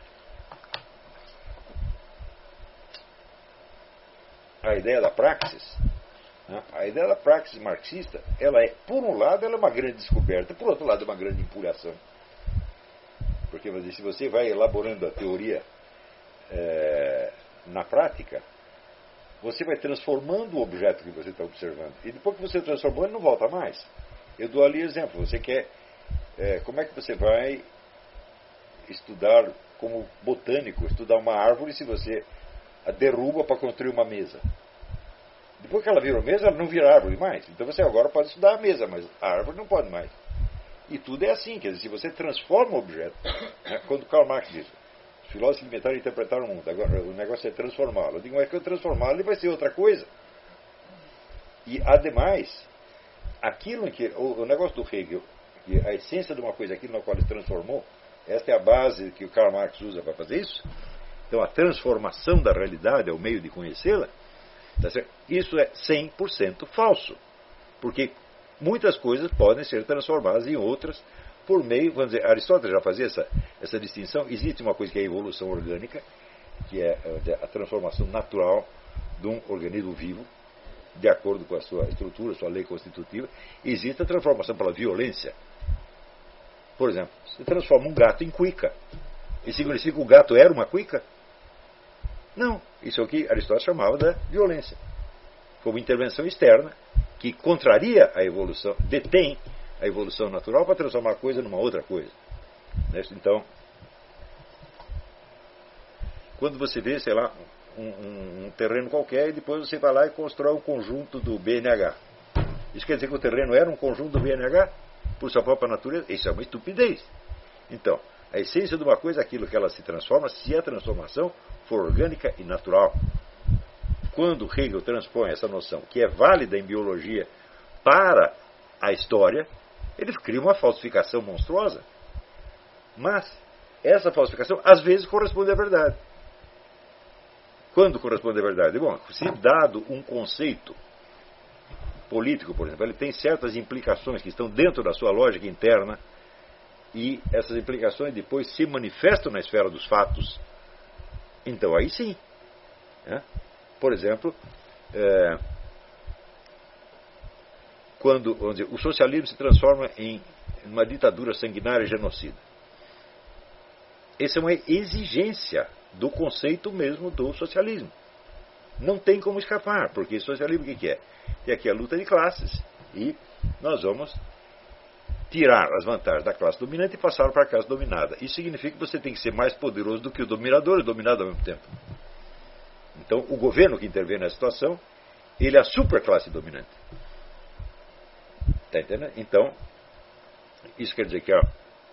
a ideia da praxis. Né? A ideia da praxis marxista, ela é, por um lado, ela é uma grande descoberta, por outro lado, é uma grande empulhação. Porque se você vai elaborando a teoria é, na prática, você vai transformando o objeto que você está observando. E depois que você transformou, ele não volta mais. Eu dou ali exemplo. Você quer... É, como é que você vai estudar, como botânico, estudar uma árvore se você a derruba para construir uma mesa? Depois que ela virou mesa, ela não vira árvore mais. Então você agora pode estudar a mesa, mas a árvore não pode mais. E tudo é assim. Quer dizer, se você transforma o objeto... Né, quando Karl Marx diz... Os filósofos inventaram e interpretaram o mundo. Agora, o negócio é transformá-lo. Eu digo, mas que eu transformá-lo, ele vai ser outra coisa. E, ademais, aquilo em que... O, o negócio do Hegel, que a essência de uma coisa, aquilo na qual ele transformou, esta é a base que o Karl Marx usa para fazer isso. Então, a transformação da realidade é o meio de conhecê-la. Tá certo? Isso é cem por cento falso. Porque muitas coisas podem ser transformadas em outras por meio, vamos dizer, Aristóteles já fazia essa, essa distinção. Existe uma coisa que é a evolução orgânica, que é a transformação natural de um organismo vivo, de acordo com a sua estrutura, sua lei constitutiva. Existe a transformação pela violência. Por exemplo, você transforma um gato em cuica. Isso significa que o gato era uma cuica? Não. Isso é o que Aristóteles chamava da violência. Foi uma intervenção externa que contraria a evolução, detém a evolução natural para transformar a coisa numa outra coisa. Então, quando você vê, sei lá, um, um, um terreno qualquer e depois você vai lá e constrói um conjunto do B N H. Isso quer dizer que o terreno era um conjunto do B N H? Por sua própria natureza? Isso é uma estupidez. Então, a essência de uma coisa é aquilo que ela se transforma, se a transformação for orgânica e natural. Quando Hegel transpõe essa noção, que é válida em biologia, para a história, ele cria uma falsificação monstruosa. Mas essa falsificação, às vezes, corresponde à verdade. Quando corresponde à verdade? Bom, se dado um conceito político, por exemplo, ele tem certas implicações que estão dentro da sua lógica interna, e essas implicações depois se manifestam na esfera dos fatos, então aí sim. Né? Por exemplo, é, quando vamos dizer, o socialismo se transforma em uma ditadura sanguinária e genocida. Essa é uma exigência do conceito mesmo do socialismo. Não tem como escapar, porque socialismo o que é? Tem aqui a luta de classes, e nós vamos tirar as vantagens da classe dominante e passar para a classe dominada. Isso significa que você tem que ser mais poderoso do que o dominador e dominado ao mesmo tempo. Então, o governo que intervém nessa situação, ele é a superclasse dominante. Está entendendo? Então, isso quer dizer que a,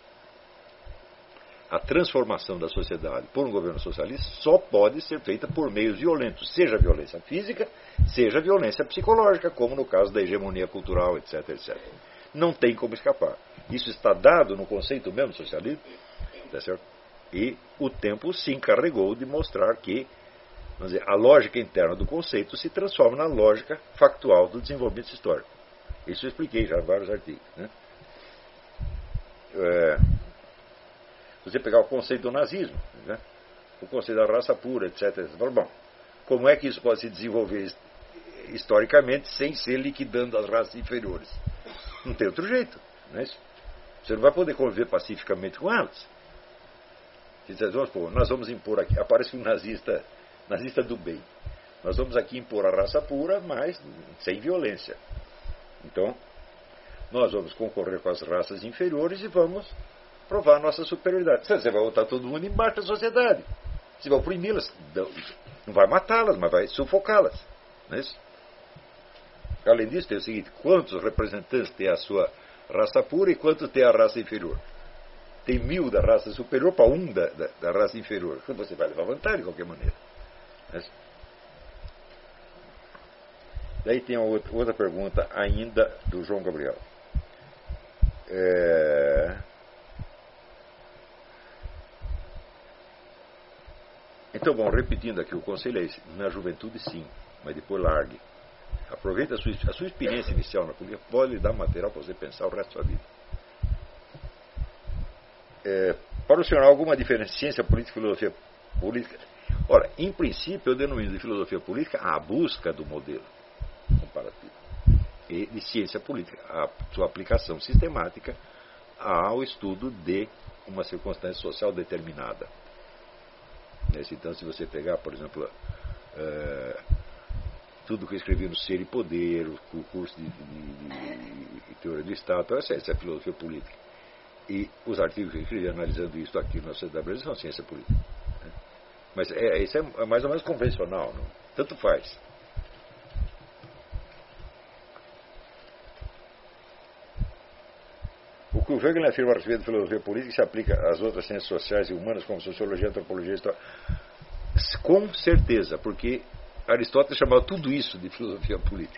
a transformação da sociedade por um governo socialista só pode ser feita por meios violentos, seja violência física, seja violência psicológica, como no caso da hegemonia cultural, etc, etcétera. Não tem como escapar. Isso está dado no conceito mesmo do socialismo, tá certo? E o tempo se encarregou de mostrar que, vamos dizer, a lógica interna do conceito se transforma na lógica factual do desenvolvimento histórico. Isso eu expliquei já em vários artigos. Né? É, você pegar o conceito do nazismo, né? O conceito da raça pura, etc, etcétera. Bom, como é que isso pode se desenvolver historicamente sem ser liquidando as raças inferiores? Não tem outro jeito. Não é isso? Você não vai poder conviver pacificamente com elas. Você diz, vamos pôr, nós vamos impor aqui, aparece um nazista, nazista do bem. Nós vamos aqui impor a raça pura, mas sem violência. Então, nós vamos concorrer com as raças inferiores e vamos provar a nossa superioridade. Você vai botar todo mundo embaixo da sociedade. Você vai oprimi-las. Não vai matá-las, mas vai sufocá-las. Não é isso? Além disso, tem o seguinte: quantos representantes tem a sua raça pura e quantos tem a raça inferior? Tem mil da raça superior para um da, da, da raça inferior. Você vai levar vantagem de qualquer maneira. Não é isso? Daí tem outra, outra pergunta ainda do João Gabriel. É... Então, bom, repetindo aqui, o conselho é esse: na juventude sim, mas depois largue. Aproveite a sua, a sua experiência inicial na política, pode lhe dar material para você pensar o resto da sua vida. É, para o senhor, há alguma diferença de ciência política e filosofia política? Ora, em princípio, eu denomino de filosofia política a busca do modelo comparativo. E de ciência política, a sua aplicação sistemática ao estudo de uma circunstância social determinada. Então, se você pegar, por exemplo, é, tudo que eu escrevi no Ser e Poder, o curso de, de, de, de Teoria do Estado, essa, essa é a filosofia política. E os artigos que eu escrevi analisando isso aqui na Sociedade Brasileira são ciência política. Né? Mas é, isso é mais ou menos convencional, não? Tanto faz. O que o Wegener afirma a respeito da filosofia política se aplica às outras ciências sociais e humanas, como sociologia, antropologia, história. Com certeza, porque Aristóteles chamava tudo isso de filosofia política.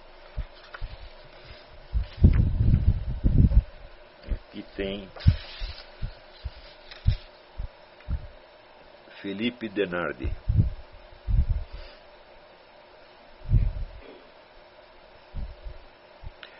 Aqui tem Felipe Denardi.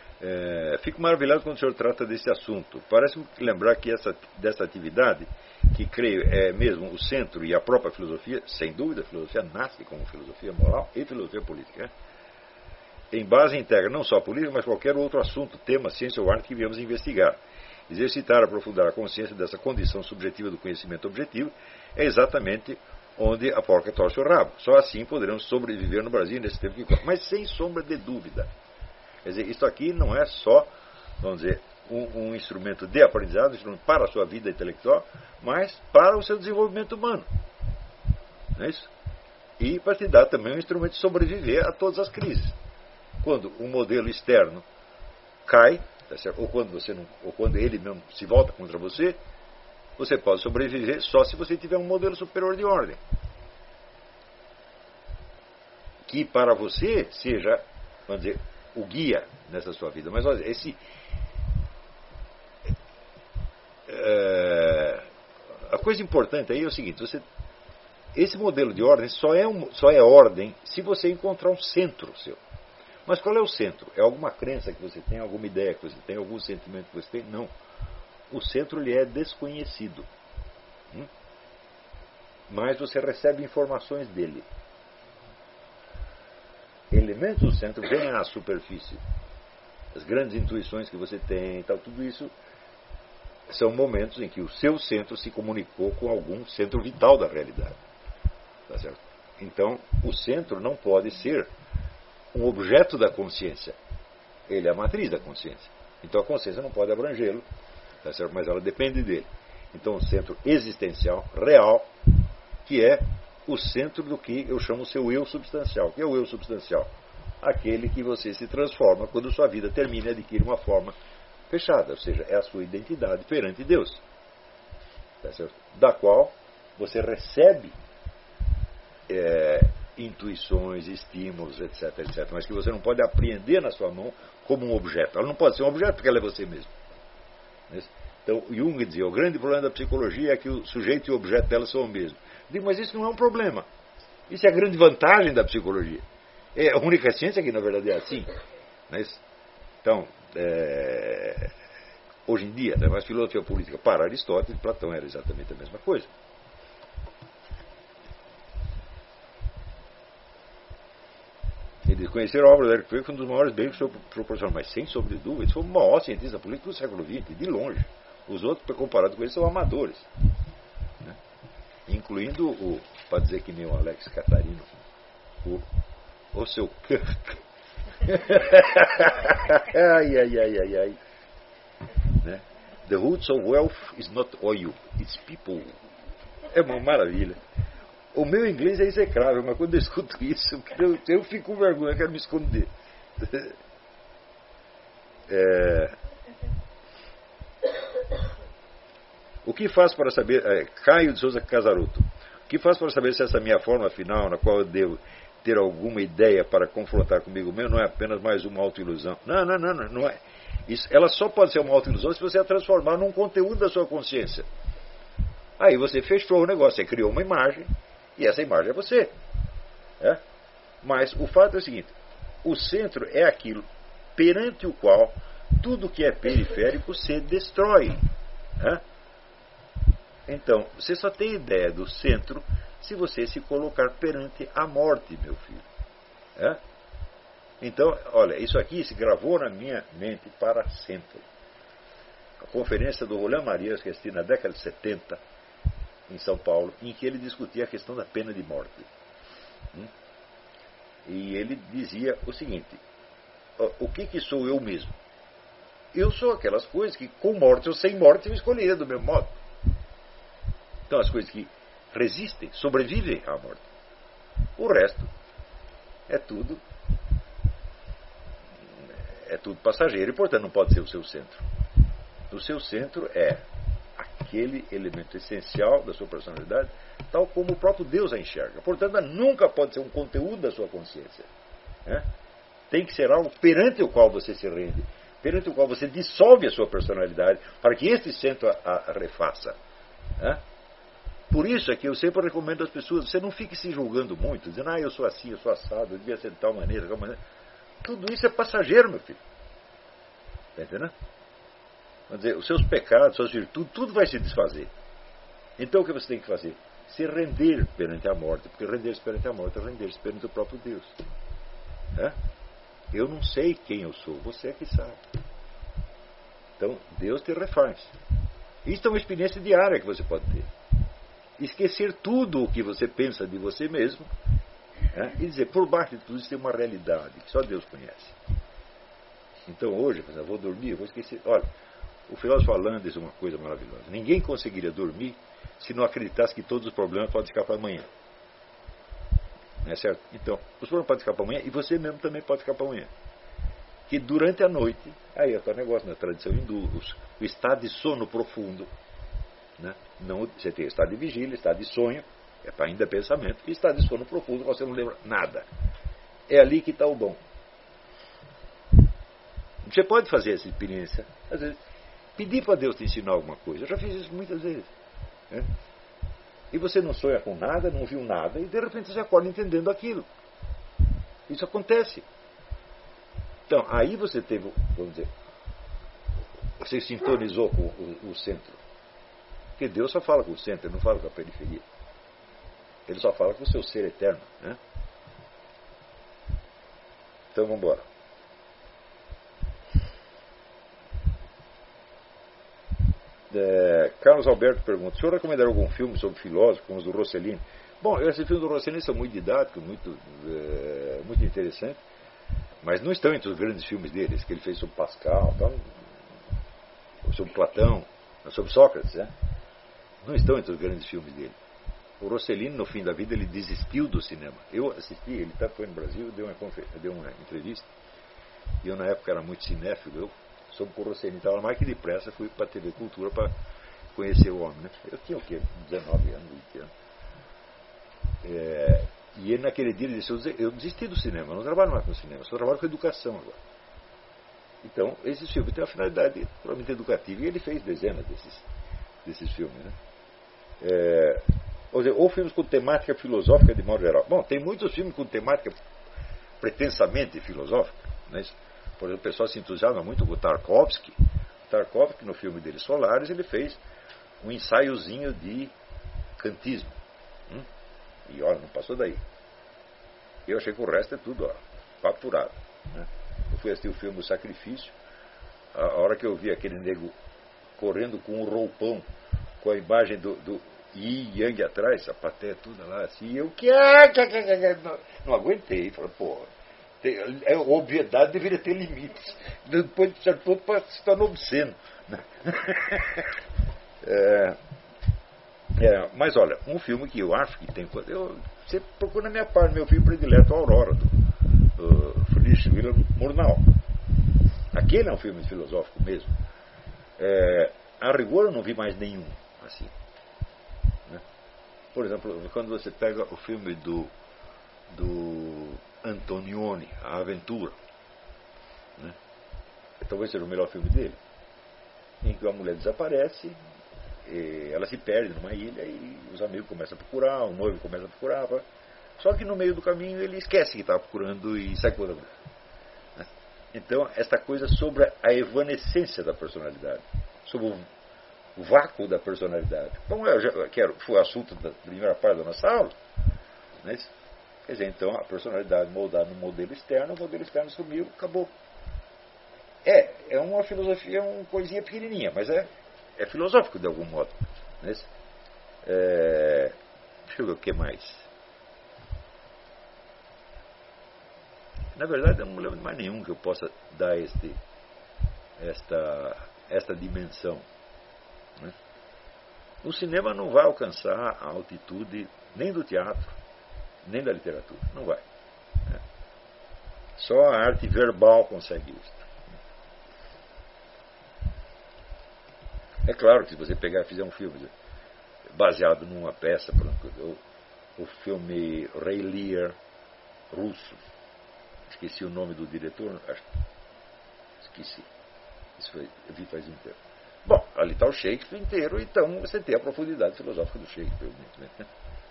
É, fico maravilhado quando o senhor trata desse assunto. Parece-me lembrar que essa, dessa atividade que creio é mesmo o centro e a própria filosofia, sem dúvida, a filosofia nasce como filosofia moral e filosofia política, né? Em base integra não só a política, mas qualquer outro assunto, tema, ciência ou arte que viemos investigar. Exercitar, aprofundar a consciência dessa condição subjetiva do conhecimento objetivo é exatamente onde a porca torce o rabo. Só assim poderemos sobreviver no Brasil nesse tempo que corre. Mas sem sombra de dúvida. Quer dizer, isso aqui não é só, vamos dizer, um, um instrumento de aprendizado, um instrumento para a sua vida intelectual, mas para o seu desenvolvimento humano. Não é isso? E para te dar também um instrumento de sobreviver a todas as crises. Quando um modelo externo cai, tá certo? ou, quando você não, ou quando ele mesmo se volta contra você, você pode sobreviver só se você tiver um modelo superior de ordem. Que para você seja, vamos dizer, o guia nessa sua vida. Mas olha, esse, é, a coisa importante aí é o seguinte, você, esse modelo de ordem só é, um, só é ordem se você encontrar um centro seu. Mas qual é o centro? É alguma crença que você tem, alguma ideia que você tem, algum sentimento que você tem? Não. O centro ele é desconhecido. Hum? Mas você recebe informações dele. Elementos do centro vêm à superfície. As grandes intuições que você tem, tal, tudo isso são momentos em que o seu centro se comunicou com algum centro vital da realidade. Tá certo? Então, o centro não pode ser um objeto da consciência. Ele é a matriz da consciência. Então a consciência não pode abrangê-lo, tá certo? Mas ela depende dele. Então o centro existencial, real, que é o centro do que eu chamo o seu eu substancial. O que é o eu substancial? Aquele que você se transforma quando sua vida termina e adquire uma forma fechada, ou seja, é a sua identidade perante Deus, tá certo? Da qual você recebe é, intuições, estímulos, etc, etc, mas que você não pode apreender na sua mão como um objeto. Ela não pode ser um objeto porque ela é você mesmo. Então, Jung dizia, o grande problema da psicologia é que o sujeito e o objeto dela são o mesmo. Eu digo, mas isso não é um problema. Isso é a grande vantagem da psicologia. É a única ciência que, na verdade, é assim. Então, é... hoje em dia, né, mas filosofia política para Aristóteles e Platão era exatamente a mesma coisa. Ele conheceram a obra do Eric Feiglin, foi um dos maiores bens que o senhor proporcionou, mas sem sombra de dúvida, ele foi o maior cientista político do século vinte, de longe. Os outros, comparado com ele, são amadores. Né? Incluindo, o, para dizer que nem o Alex Catarino, o, o seu Kirk. ai, ai, ai, ai, ai. Né? The roots of wealth is not oil, it's people. É uma maravilha. O meu inglês é execrável, mas quando eu escuto isso, eu, eu fico com vergonha, eu quero me esconder. É... O que faz para saber... É, Caio de Souza Casaroto. O que faz para saber se essa minha forma final, na qual eu devo ter alguma ideia para confrontar comigo mesmo, não é apenas mais uma autoilusão? Não, não, não, não, não é. Isso, ela só pode ser uma autoilusão se você a transformar num conteúdo da sua consciência. Aí você fechou o negócio, você criou uma imagem, e essa imagem é você. É? Mas o fato é o seguinte, o centro é aquilo perante o qual tudo que é periférico se destrói. É? Então, você só tem ideia do centro se você se colocar perante a morte, meu filho. É? Então, olha, isso aqui se gravou na minha mente para sempre. A conferência do Roland Marias, que assisti na década de setenta, em São Paulo, em que ele discutia a questão da pena de morte. Hum? E ele dizia o seguinte, o que que sou eu mesmo? Eu sou aquelas coisas que com morte ou sem morte eu escolheria do mesmo modo. Então as coisas que resistem, sobrevivem à morte. O resto é tudo é tudo passageiro e portanto não pode ser o seu centro. O seu centro é aquele elemento essencial da sua personalidade, tal como o próprio Deus a enxerga. Portanto, ela nunca pode ser um conteúdo da sua consciência. Né? Tem que ser algo perante o qual você se rende, perante o qual você dissolve a sua personalidade, para que este centro a, a refaça. Né? Por isso é que eu sempre recomendo às pessoas, você não fique se julgando muito, dizendo, ah, eu sou assim, eu sou assado, eu devia ser de tal maneira, de tal maneira. Tudo isso é passageiro, meu filho. Está entendendo? Quer dizer, os seus pecados, suas virtudes, tudo vai se desfazer. Então o que você tem que fazer? Se render perante a morte, porque render-se perante a morte é render-se perante o próprio Deus. É? Eu não sei quem eu sou, você é que sabe. Então Deus te refaz. Isso é uma experiência diária que você pode ter. Esquecer tudo o que você pensa de você mesmo, é? E dizer, por baixo de tudo isso tem uma realidade que só Deus conhece. Então hoje, eu vou dormir, eu vou esquecer. Olha, o filósofo Alain diz uma coisa maravilhosa. Ninguém conseguiria dormir se não acreditasse que todos os problemas podem ficar para amanhã. Não é certo? Então, os problemas podem ficar para amanhã e você mesmo também pode ficar para amanhã. Que durante a noite, aí é o negócio na tradição hindu, o estado de sono profundo, né? Não, você tem estado de vigília, estado de sonho, é para ainda pensamento, e estado de sono profundo, você não lembra nada. É ali que está o bom. Você pode fazer essa experiência, às vezes, pedir para Deus te ensinar alguma coisa. Eu já fiz isso muitas vezes. Né? E você não sonha com nada, não viu nada, e de repente você acorda entendendo aquilo. Isso acontece. Então, aí você teve, vamos dizer, você sintonizou com o, o centro. Porque Deus só fala com o centro, ele não fala com a periferia. Ele só fala com o seu ser eterno. Né? Então vamos embora. É, Carlos Alberto pergunta: o senhor recomendaria algum filme sobre filósofos, como os do Rossellini? Bom, esses filmes do Rossellini são muito didáticos, muito, é, muito interessantes, mas não estão entre os grandes filmes deles, que ele fez sobre Pascal, então, sobre Platão, sobre Sócrates, né? Não estão entre os grandes filmes dele. O Rossellini, no fim da vida, ele desistiu do cinema. Eu assisti, ele foi no Brasil, deu uma, deu uma entrevista, e eu na época era muito cinéfilo, eu soube que o Rossellini estava mais que depressa, fui para a T V Cultura para conhecer o homem. Né? Eu tinha o quê? dezenove anos, vinte anos. É, e ele naquele dia ele disse, eu desisti do cinema, eu não trabalho mais com cinema, só trabalho com educação agora. Então, esses filmes têm uma finalidade provavelmente educativa, e ele fez dezenas desses, desses filmes. Né? É, ou, seja, ou filmes com temática filosófica de modo geral. Bom, tem muitos filmes com temática pretensamente filosófica. Né? Por exemplo, o pessoal se entusiasma muito com o Tarkovsky. O Tarkovsky, no filme dele Solaris, ele fez um ensaiozinho de kantismo. Hum? E olha, não passou daí. Eu achei que o resto é tudo, ó, papo furado. Né? Eu fui assistir o filme O Sacrifício. A hora que eu vi aquele nego correndo com um roupão, com a imagem do, do Yin Yang atrás, a plateia toda lá assim, eu que não, não aguentei. Falei, pô, tem, a obviedade deveria ter limites. Depois de certo ponto se torna obsceno. É, é, mas olha, um filme que eu acho que tem. Eu, você procura na minha parte, meu filme predileto, Aurora, do, do Friedrich Wilhelm Murnau. Aquele é um filme filosófico mesmo. É, a rigor eu não vi mais nenhum assim. Né? Por exemplo, quando você pega o filme do, do Antonioni, A Aventura, né? Talvez seja o melhor filme dele, em que a mulher desaparece, ela se perde numa ilha e os amigos começam a procurar, o noivo começa a procurar, só que no meio do caminho ele esquece que estava procurando e sai com outra mulher. Né? Então, esta coisa sobre a evanescência da personalidade, sobre o vácuo da personalidade. Bom, eu já, quero, foi o assunto da primeira parte da nossa aula. Né? Quer dizer, então a personalidade moldada no modelo externo, o modelo externo sumiu, acabou. É, é uma filosofia, uma coisinha pequenininha, mas é, é filosófico de algum modo. Né? É, deixa eu ver o que mais. Na verdade, eu não lembro de mais nenhum que eu possa dar este, esta, esta dimensão. Né? O cinema não vai alcançar a altitude nem do teatro, nem da literatura. Não vai. Né? Só a arte verbal consegue isso. É claro que se você pegar e fizer um filme baseado numa peça, por exemplo, o, o filme Rei Lear russo, esqueci o nome do diretor, acho, esqueci, isso foi, eu vi faz um tempo. Bom, ali está o Shakespeare inteiro, então você tem a profundidade filosófica do Shakespeare. Né?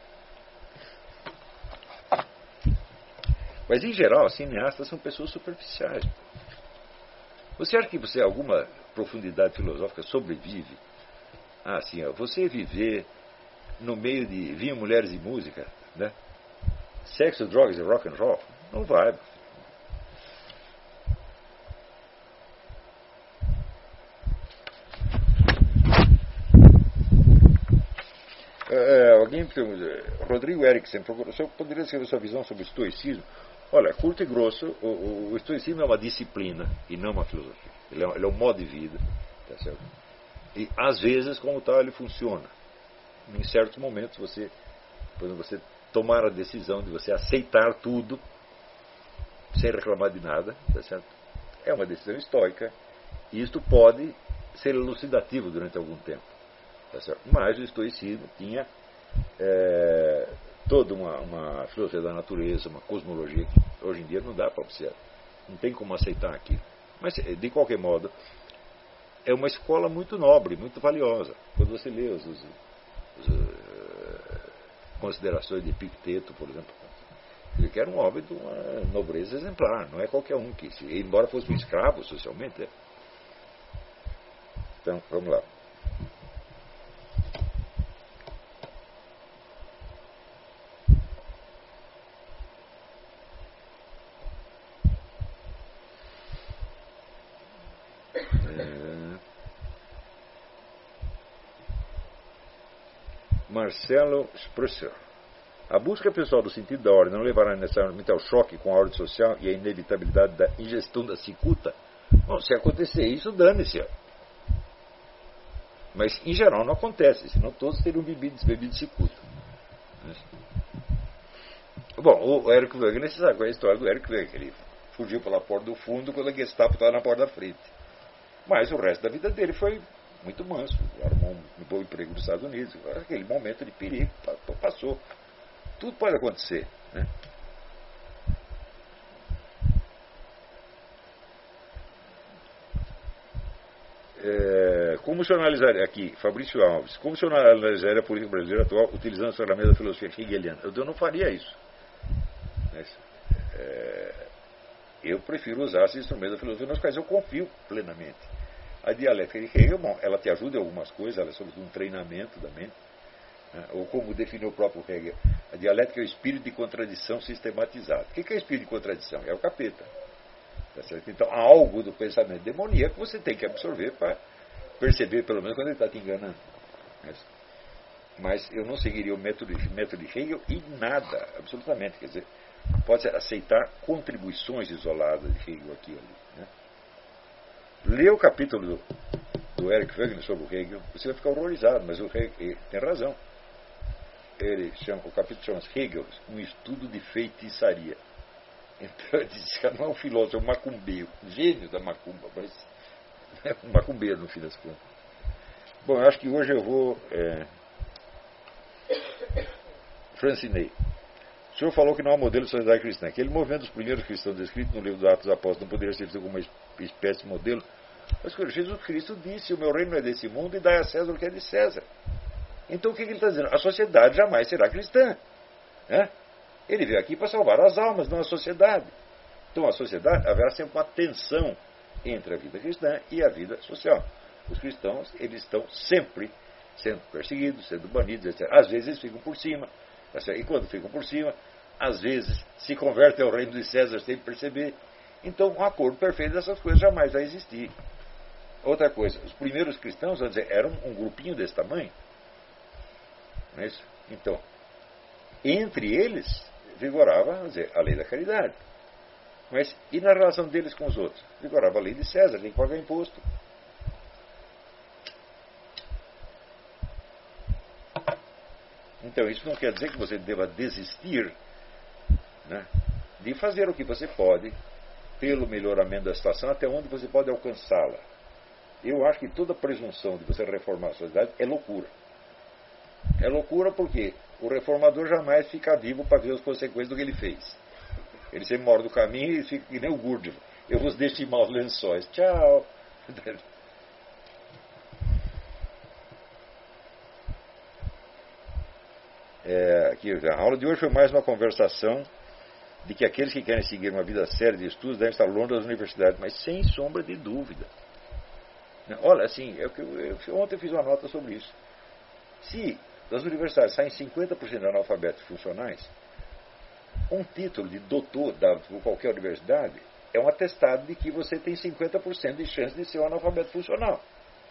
Mas em geral, os cineastas são pessoas superficiais. Você acha que você alguma profundidade filosófica sobrevive? Ah, sim, ó, você viver no meio de vinho, mulheres e música, né? Sexo, drogas e rock and roll? Não vai. É, alguém pergunta, Rodrigo Erickson, o senhor poderia escrever sua visão sobre o estoicismo? Olha, curto e grosso, o, o, o estoicismo é uma disciplina e não uma filosofia. Ele é, ele é um modo de vida, tá certo? E às vezes, como tal, ele funciona. Em certos momentos, você, quando você tomar a decisão de você aceitar tudo, sem reclamar de nada, tá certo? É uma decisão estoica, e isto pode ser elucidativo durante algum tempo. Tá certo? Mas o estoicismo tinha é, toda uma, uma filosofia da natureza, uma cosmologia que hoje em dia não dá para observar. Não tem como aceitar aquilo. Mas, de qualquer modo, é uma escola muito nobre, muito valiosa. Quando você lê os, os, os uh, considerações de Epicteto, por exemplo, ele que era um homem de uma nobreza exemplar, não é qualquer um que, embora fosse um escravo socialmente. É. Então, vamos lá. Marcelo Sprusser. A busca pessoal do sentido da ordem não levará necessariamente ao choque com a ordem social e a inevitabilidade da ingestão da cicuta? Bom, se acontecer isso, dane-se. Mas, em geral, não acontece, senão todos teriam bebido, bebido cicuta. Bom, o Eric Wegener, você sabe qual é a história do Eric Wegener. Ele fugiu pela porta do fundo quando a Gestapo estava na porta da frente. Mas o resto da vida dele foi muito manso, arrumou um bom emprego nos Estados Unidos. Aquele momento de perigo passou. Tudo pode acontecer, né? É, como se analisaria aqui, Fabrício Alves, como se analisaria a política brasileira atual utilizando as ferramentas da filosofia hegeliana? Eu não faria isso. Mas, é, eu prefiro usar esses instrumentos da filosofia nos quais eu confio plenamente. A dialética de Hegel, bom, ela te ajuda em algumas coisas, ela é sobretudo um treinamento da mente, né? Ou como definiu o próprio Hegel, a dialética é o espírito de contradição sistematizado. O que é o espírito de contradição? É o capeta. Tá certo? Então, há algo do pensamento demoníaco que você tem que absorver para perceber, pelo menos, quando ele está te enganando. Mas, mas eu não seguiria o método, método de Hegel em nada, absolutamente. Quer dizer, pode aceitar contribuições isoladas de Hegel aqui e ali, né? Lê o capítulo do, do Eric Wegener sobre o Hegel, você vai ficar horrorizado, mas o Hegel tem razão. Ele chama, o capítulo chama-se Hegel, um estudo de feitiçaria. Então ele diz que não é um filósofo, é um macumbeiro, um gênio da macumba, mas é um macumbeiro no fim das contas. Bom, eu acho que hoje eu vou. É... Francinei. O senhor falou que não há modelo de sociedade cristã. Aquele movimento dos primeiros cristãos descrito no livro dos Atos dos Apóstolos não poderia ser visto como uma espécie de modelo. Mas Jesus Cristo disse: o meu reino não é desse mundo e dai a César o que é de César. Então o que ele está dizendo? A sociedade jamais será cristã. Né? Ele veio aqui para salvar as almas, não a sociedade. Então a sociedade haverá sempre uma tensão entre a vida cristã e a vida social. Os cristãos, eles estão sempre sendo perseguidos, sendo banidos, etcétera. Às vezes eles ficam por cima. E quando ficam por cima, às vezes se convertem ao reino de César sem perceber. Então, um acordo perfeito dessas coisas jamais vai existir. Outra coisa, os primeiros cristãos, vamos dizer, eram um grupinho desse tamanho. Não é isso? Então, entre eles, vigorava, vamos dizer, a lei da caridade. Mas, e na relação deles com os outros? Vigorava a lei de César, tem que pagar imposto. Então, isso não quer dizer que você deva desistir, né, de fazer o que você pode pelo melhoramento da situação até onde você pode alcançá-la. Eu acho que toda presunção de você reformar a sociedade é loucura. É loucura porque o reformador jamais fica vivo para ver as consequências do que ele fez. Ele sempre morre do caminho e fica que nem o Gurdjieff. Eu vos deixo em maus lençóis. Tchau. É, aqui, a aula de hoje foi mais uma conversação de que aqueles que querem seguir uma vida séria de estudos devem estar longe das universidades, mas sem sombra de dúvida. Olha, assim, é o que eu, eu, ontem eu fiz uma nota sobre isso. Se das universidades saem cinquenta por cento de analfabetos funcionais, um título de doutor dado por qualquer universidade é um atestado de que você tem cinquenta por cento de chance de ser um analfabeto funcional.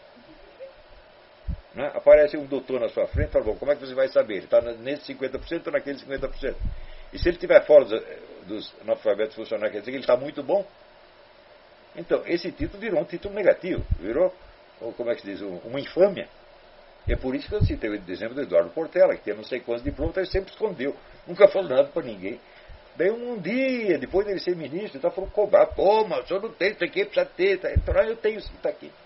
Né? Aparece um doutor na sua frente e fala, bom, como é que você vai saber? Ele está nesse cinquenta por cento ou naquele cinquenta por cento? E se ele estiver fora dos, dos analfabetos funcionais, quer dizer que ele está muito bom? Então, esse título virou um título negativo, virou, ou como é que se diz, uma infâmia. É por isso que eu citei o exemplo do Eduardo Portela, que tem não sei quantos diplomas, ele sempre escondeu, nunca falou nada para ninguém. Daí um dia, depois dele ser ministro, ele tá falando cobrar, pô, mas o senhor não tem isso aqui, precisa ter, tá? Então eu tenho isso que está aqui.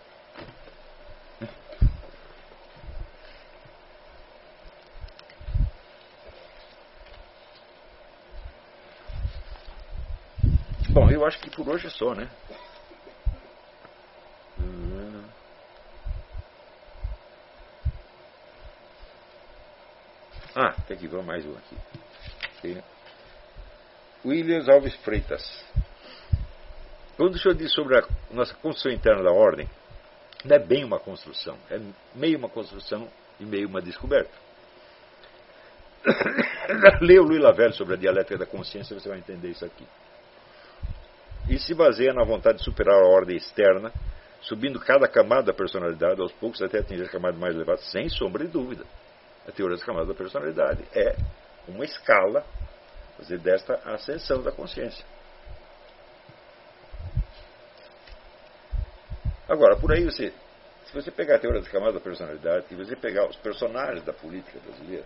Bom, eu acho que por hoje é só, né? Hum. Ah, tem aqui, vamos mais um aqui. Tem. Williams Alves Freitas. Quando o senhor diz sobre a nossa construção interna da ordem, não é bem uma construção, é meio uma construção e meio uma descoberta. Lê o Louis Lavelle sobre a dialética da consciência, você vai entender isso aqui. E se baseia na vontade de superar a ordem externa, subindo cada camada da personalidade, aos poucos até atingir a camada mais elevada, sem sombra de dúvida. A teoria das camadas da personalidade é uma escala, quer dizer, desta ascensão da consciência. Agora, por aí você, se você pegar a teoria das camadas da personalidade, se você pegar os personagens da política brasileira,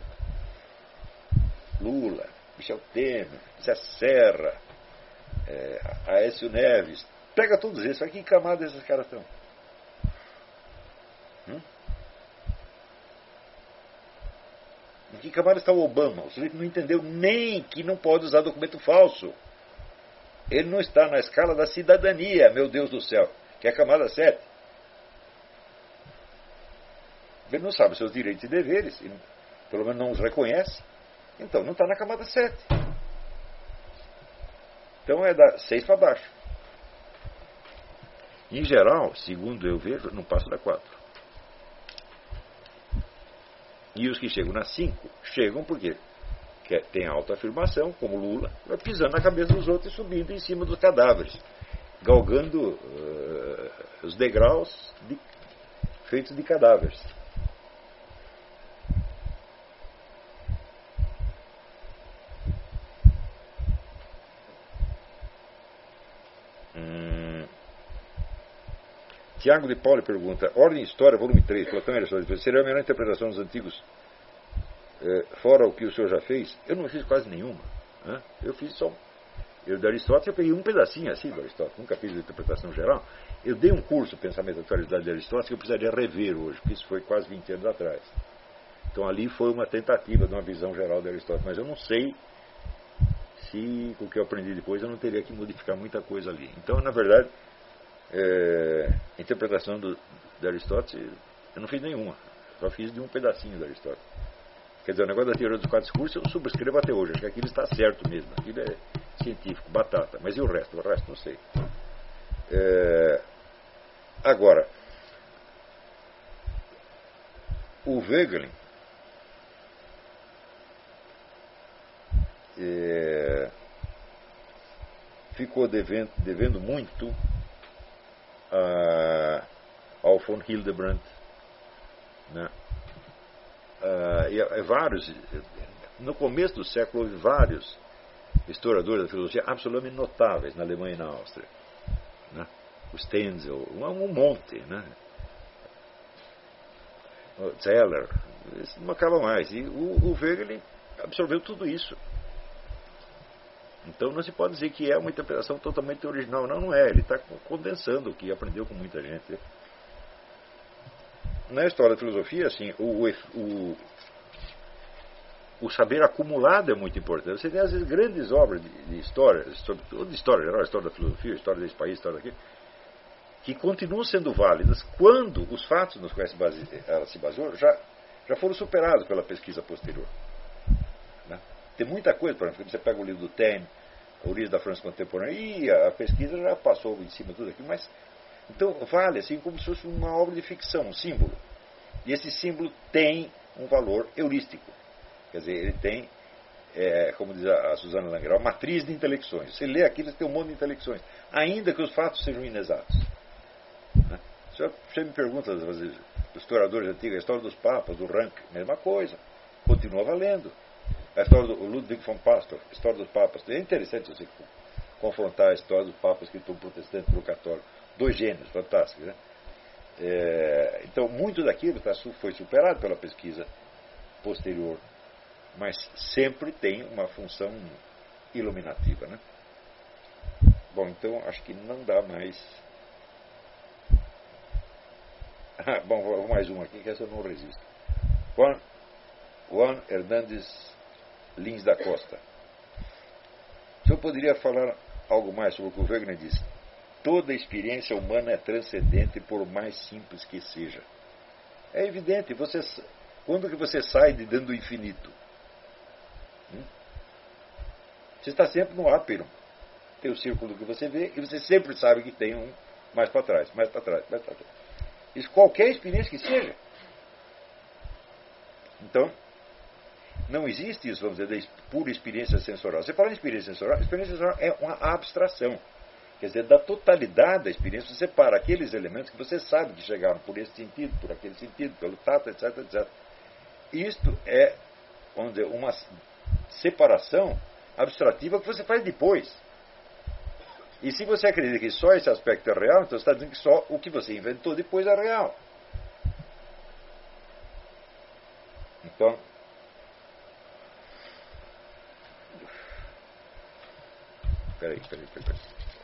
Lula, Michel Temer, Zé Serra, é, Aécio Neves, pega todos esses, aqui em que camada esses caras estão? Hum? Em que camada está o Obama? O sujeito não entendeu nem que não pode usar documento falso. Ele não está na escala da cidadania, meu Deus do céu, que é a camada sete. Ele não sabe seus direitos e deveres, ele, pelo menos não os reconhece, então não está na camada sete. Então é da seis para baixo. Em geral, segundo eu vejo, não passa da quatro. E os que chegam na cinco, chegam porque tem autoafirmação, como Lula, vai pisando na cabeça dos outros e subindo em cima dos cadáveres, galgando uh, os degraus de, feitos de cadáveres. Hum. Tiago de Paula pergunta, Ordem e História, volume três, Platão e Aristóteles, seria a melhor interpretação dos antigos, eh, fora o que o senhor já fez? Eu não fiz quase nenhuma. Né? Eu fiz só... Eu, de Aristóteles, eu peguei um pedacinho assim do Aristóteles, nunca fiz a interpretação geral. Eu dei um curso, Pensamento da Atualidade de Aristóteles, que eu precisaria rever hoje, porque isso foi quase vinte anos atrás. Então ali foi uma tentativa de uma visão geral de Aristóteles, mas eu não sei se, com o que eu aprendi depois, eu não teria que modificar muita coisa ali. Então, na verdade, é, a interpretação do, de Aristóteles, eu não fiz nenhuma, só fiz de um pedacinho de Aristóteles. Quer dizer, o negócio da teoria dos quatro discursos eu subscrevo até hoje, acho que aquilo está certo mesmo, aquilo é científico, batata, mas e o resto? O resto não sei. É, agora, o Wegelin é, ficou devendo, devendo muito a, ao von Hildebrand, né? Uh, e, e vários, no começo do século houve vários historiadores da filosofia absolutamente notáveis na Alemanha e na Áustria, né? O Stenzel, um, um monte, né? O Zeller, isso não acaba mais, e o, o Wegelin absorveu tudo isso. Então não se pode dizer que é uma interpretação totalmente original, não, não é, ele está condensando o que aprendeu com muita gente. Na história da filosofia, assim, o, o, o saber acumulado é muito importante. Você tem, às vezes, grandes obras de, de história, sobre, de história geral, história da filosofia, história desse país, história daquilo, que continuam sendo válidas quando os fatos nos quais ela se baseou já, já foram superados pela pesquisa posterior. Né? Tem muita coisa, por exemplo, você pega o livro do Taine, a origem da França contemporânea, e a, a pesquisa já passou em cima de tudo aquilo, mas... Então, vale assim como se fosse uma obra de ficção, um símbolo. E esse símbolo tem um valor heurístico. Quer dizer, ele tem, é, como diz a Susana Langrau, matriz de intelecções. Você lê aquilo, você tem um monte de intelecções, ainda que os fatos sejam inexatos. Né? Você me pergunta, às vezes, os historiadores antigos, a história dos papas, do Rank, mesma coisa, continua valendo. A história do Ludwig von Pastor, a história dos papas, é interessante você confrontar a história dos papas que estão protestantes para o católico. Dois gênios fantásticos, né? É, então, muito daquilo tá, foi superado pela pesquisa posterior, mas sempre tem uma função iluminativa, né? Bom, então acho que não dá mais. Ah, bom, vou mais um aqui, que essa eu não resisto. Juan, Juan Hernandes Lins da Costa. O senhor poderia falar algo mais sobre o que o Wegener disse? Toda experiência humana é transcendente, por mais simples que seja. É evidente. Você, quando que você sai de dentro do infinito? Hum? Você está sempre no ápero. Tem o círculo que você vê e você sempre sabe que tem um mais para trás, mais para trás, mais para trás. Isso qualquer experiência que seja. Então, não existe isso, vamos dizer, de pura experiência sensorial. Você fala em experiência sensorial, a experiência sensorial é uma abstração. Quer dizer, da totalidade da experiência, você separa aqueles elementos que você sabe que chegaram por esse sentido, por aquele sentido, pelo tato, etc, etcétera. Isto é, vamos dizer, uma separação abstrativa que você faz depois. E se você acredita que só esse aspecto é real, então você está dizendo que só o que você inventou depois é real. Então, peraí, peraí, peraí.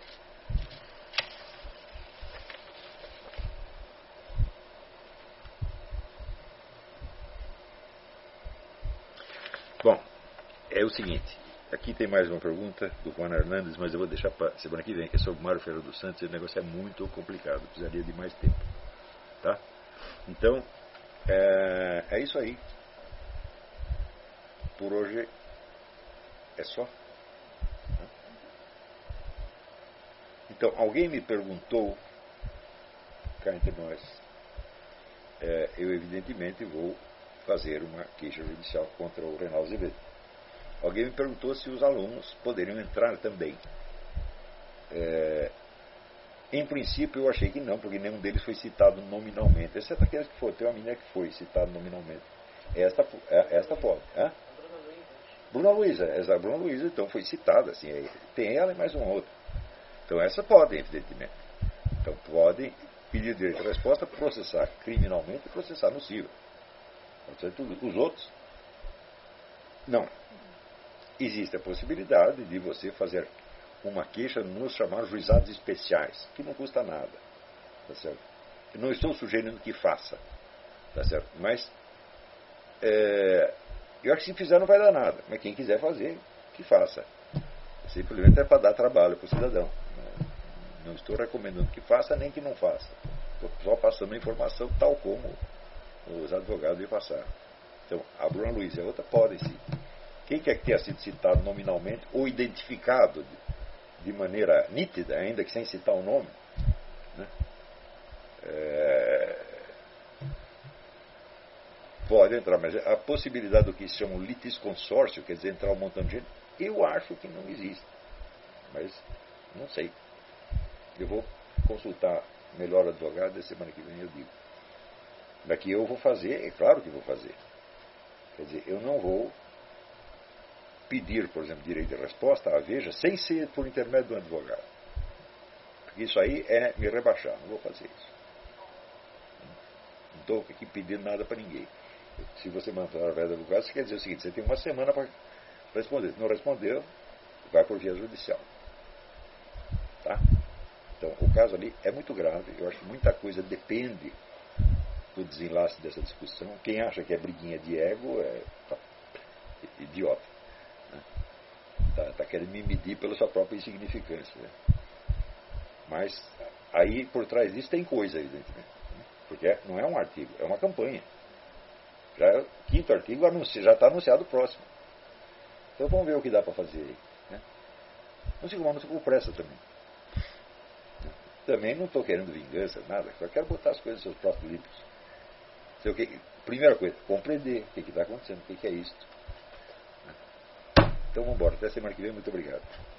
Bom, é o seguinte, aqui tem mais uma pergunta do Juan Hernandes, mas eu vou deixar para semana que vem, que é sobre o Mário Ferreira dos Santos, e o negócio é muito complicado, precisaria de mais tempo. Tá? Então, é, é isso aí. Por hoje é só. Então, alguém me perguntou, cá entre nós, é, eu evidentemente vou fazer uma queixa judicial contra o Reinaldo Azevedo. Alguém me perguntou se os alunos poderiam entrar também. É, em princípio eu achei que não, porque nenhum deles foi citado nominalmente, exceto aqueles que foram. Tem uma menina que foi citada nominalmente. Esta, esta pode. Hã? Bruna Luiza, essa Bruna Luiza então foi citada, assim, tem ela e mais uma outra. Então essa pode, evidentemente. Então podem pedir direito de resposta, processar criminalmente e processar no civil. Os outros, não. Existe a possibilidade de você fazer uma queixa nos chamados juizados especiais, que não custa nada. Tá certo? Eu não estou sugerindo que faça. Tá certo? Mas é, eu acho que se fizer não vai dar nada. Mas quem quiser fazer, que faça. Simplesmente é para dar trabalho para o cidadão. Não estou recomendando que faça nem que não faça. Estou só passando a informação tal como os advogados me passaram. Então, a Bruna Luiz e a outra podem sim. Quem quer que tenha sido citado nominalmente ou identificado de, de maneira nítida, ainda que sem citar o nome, né, é, pode entrar. Mas a possibilidade do que se chama litisconsórcio, quer dizer, entrar um montão de gente, eu acho que não existe. Mas não sei. Eu vou consultar melhor o advogado e semana que vem eu digo. Daqui eu vou fazer, é claro que vou fazer. Quer dizer, eu não vou pedir, por exemplo, direito de resposta à Veja sem ser por intermédio do advogado. Porque isso aí é me rebaixar, não vou fazer isso. Não estou aqui pedindo nada para ninguém. Se você mandar através do advogado, isso quer dizer o seguinte, você tem uma semana para responder. Se não respondeu, vai por via judicial. Tá? Então, o caso ali é muito grave. Eu acho que muita coisa depende do desenlace dessa discussão. Quem acha que é briguinha de ego é tá, idiota. Está né? tá querendo me medir pela sua própria insignificância. Né? Mas aí, por trás disso, tem coisa, evidentemente. Né? Porque não é um artigo, é uma campanha. Já é o quinto artigo, já está anunciado o próximo. Então vamos ver o que dá para fazer aí. Né? Não se não se com pressa também. Também não estou querendo vingança, nada. Só quero botar as coisas nos seus próprios livros. Primeira coisa, compreender o que está acontecendo, o que, que é isto. Então vamos embora. Até semana que vem. Muito obrigado.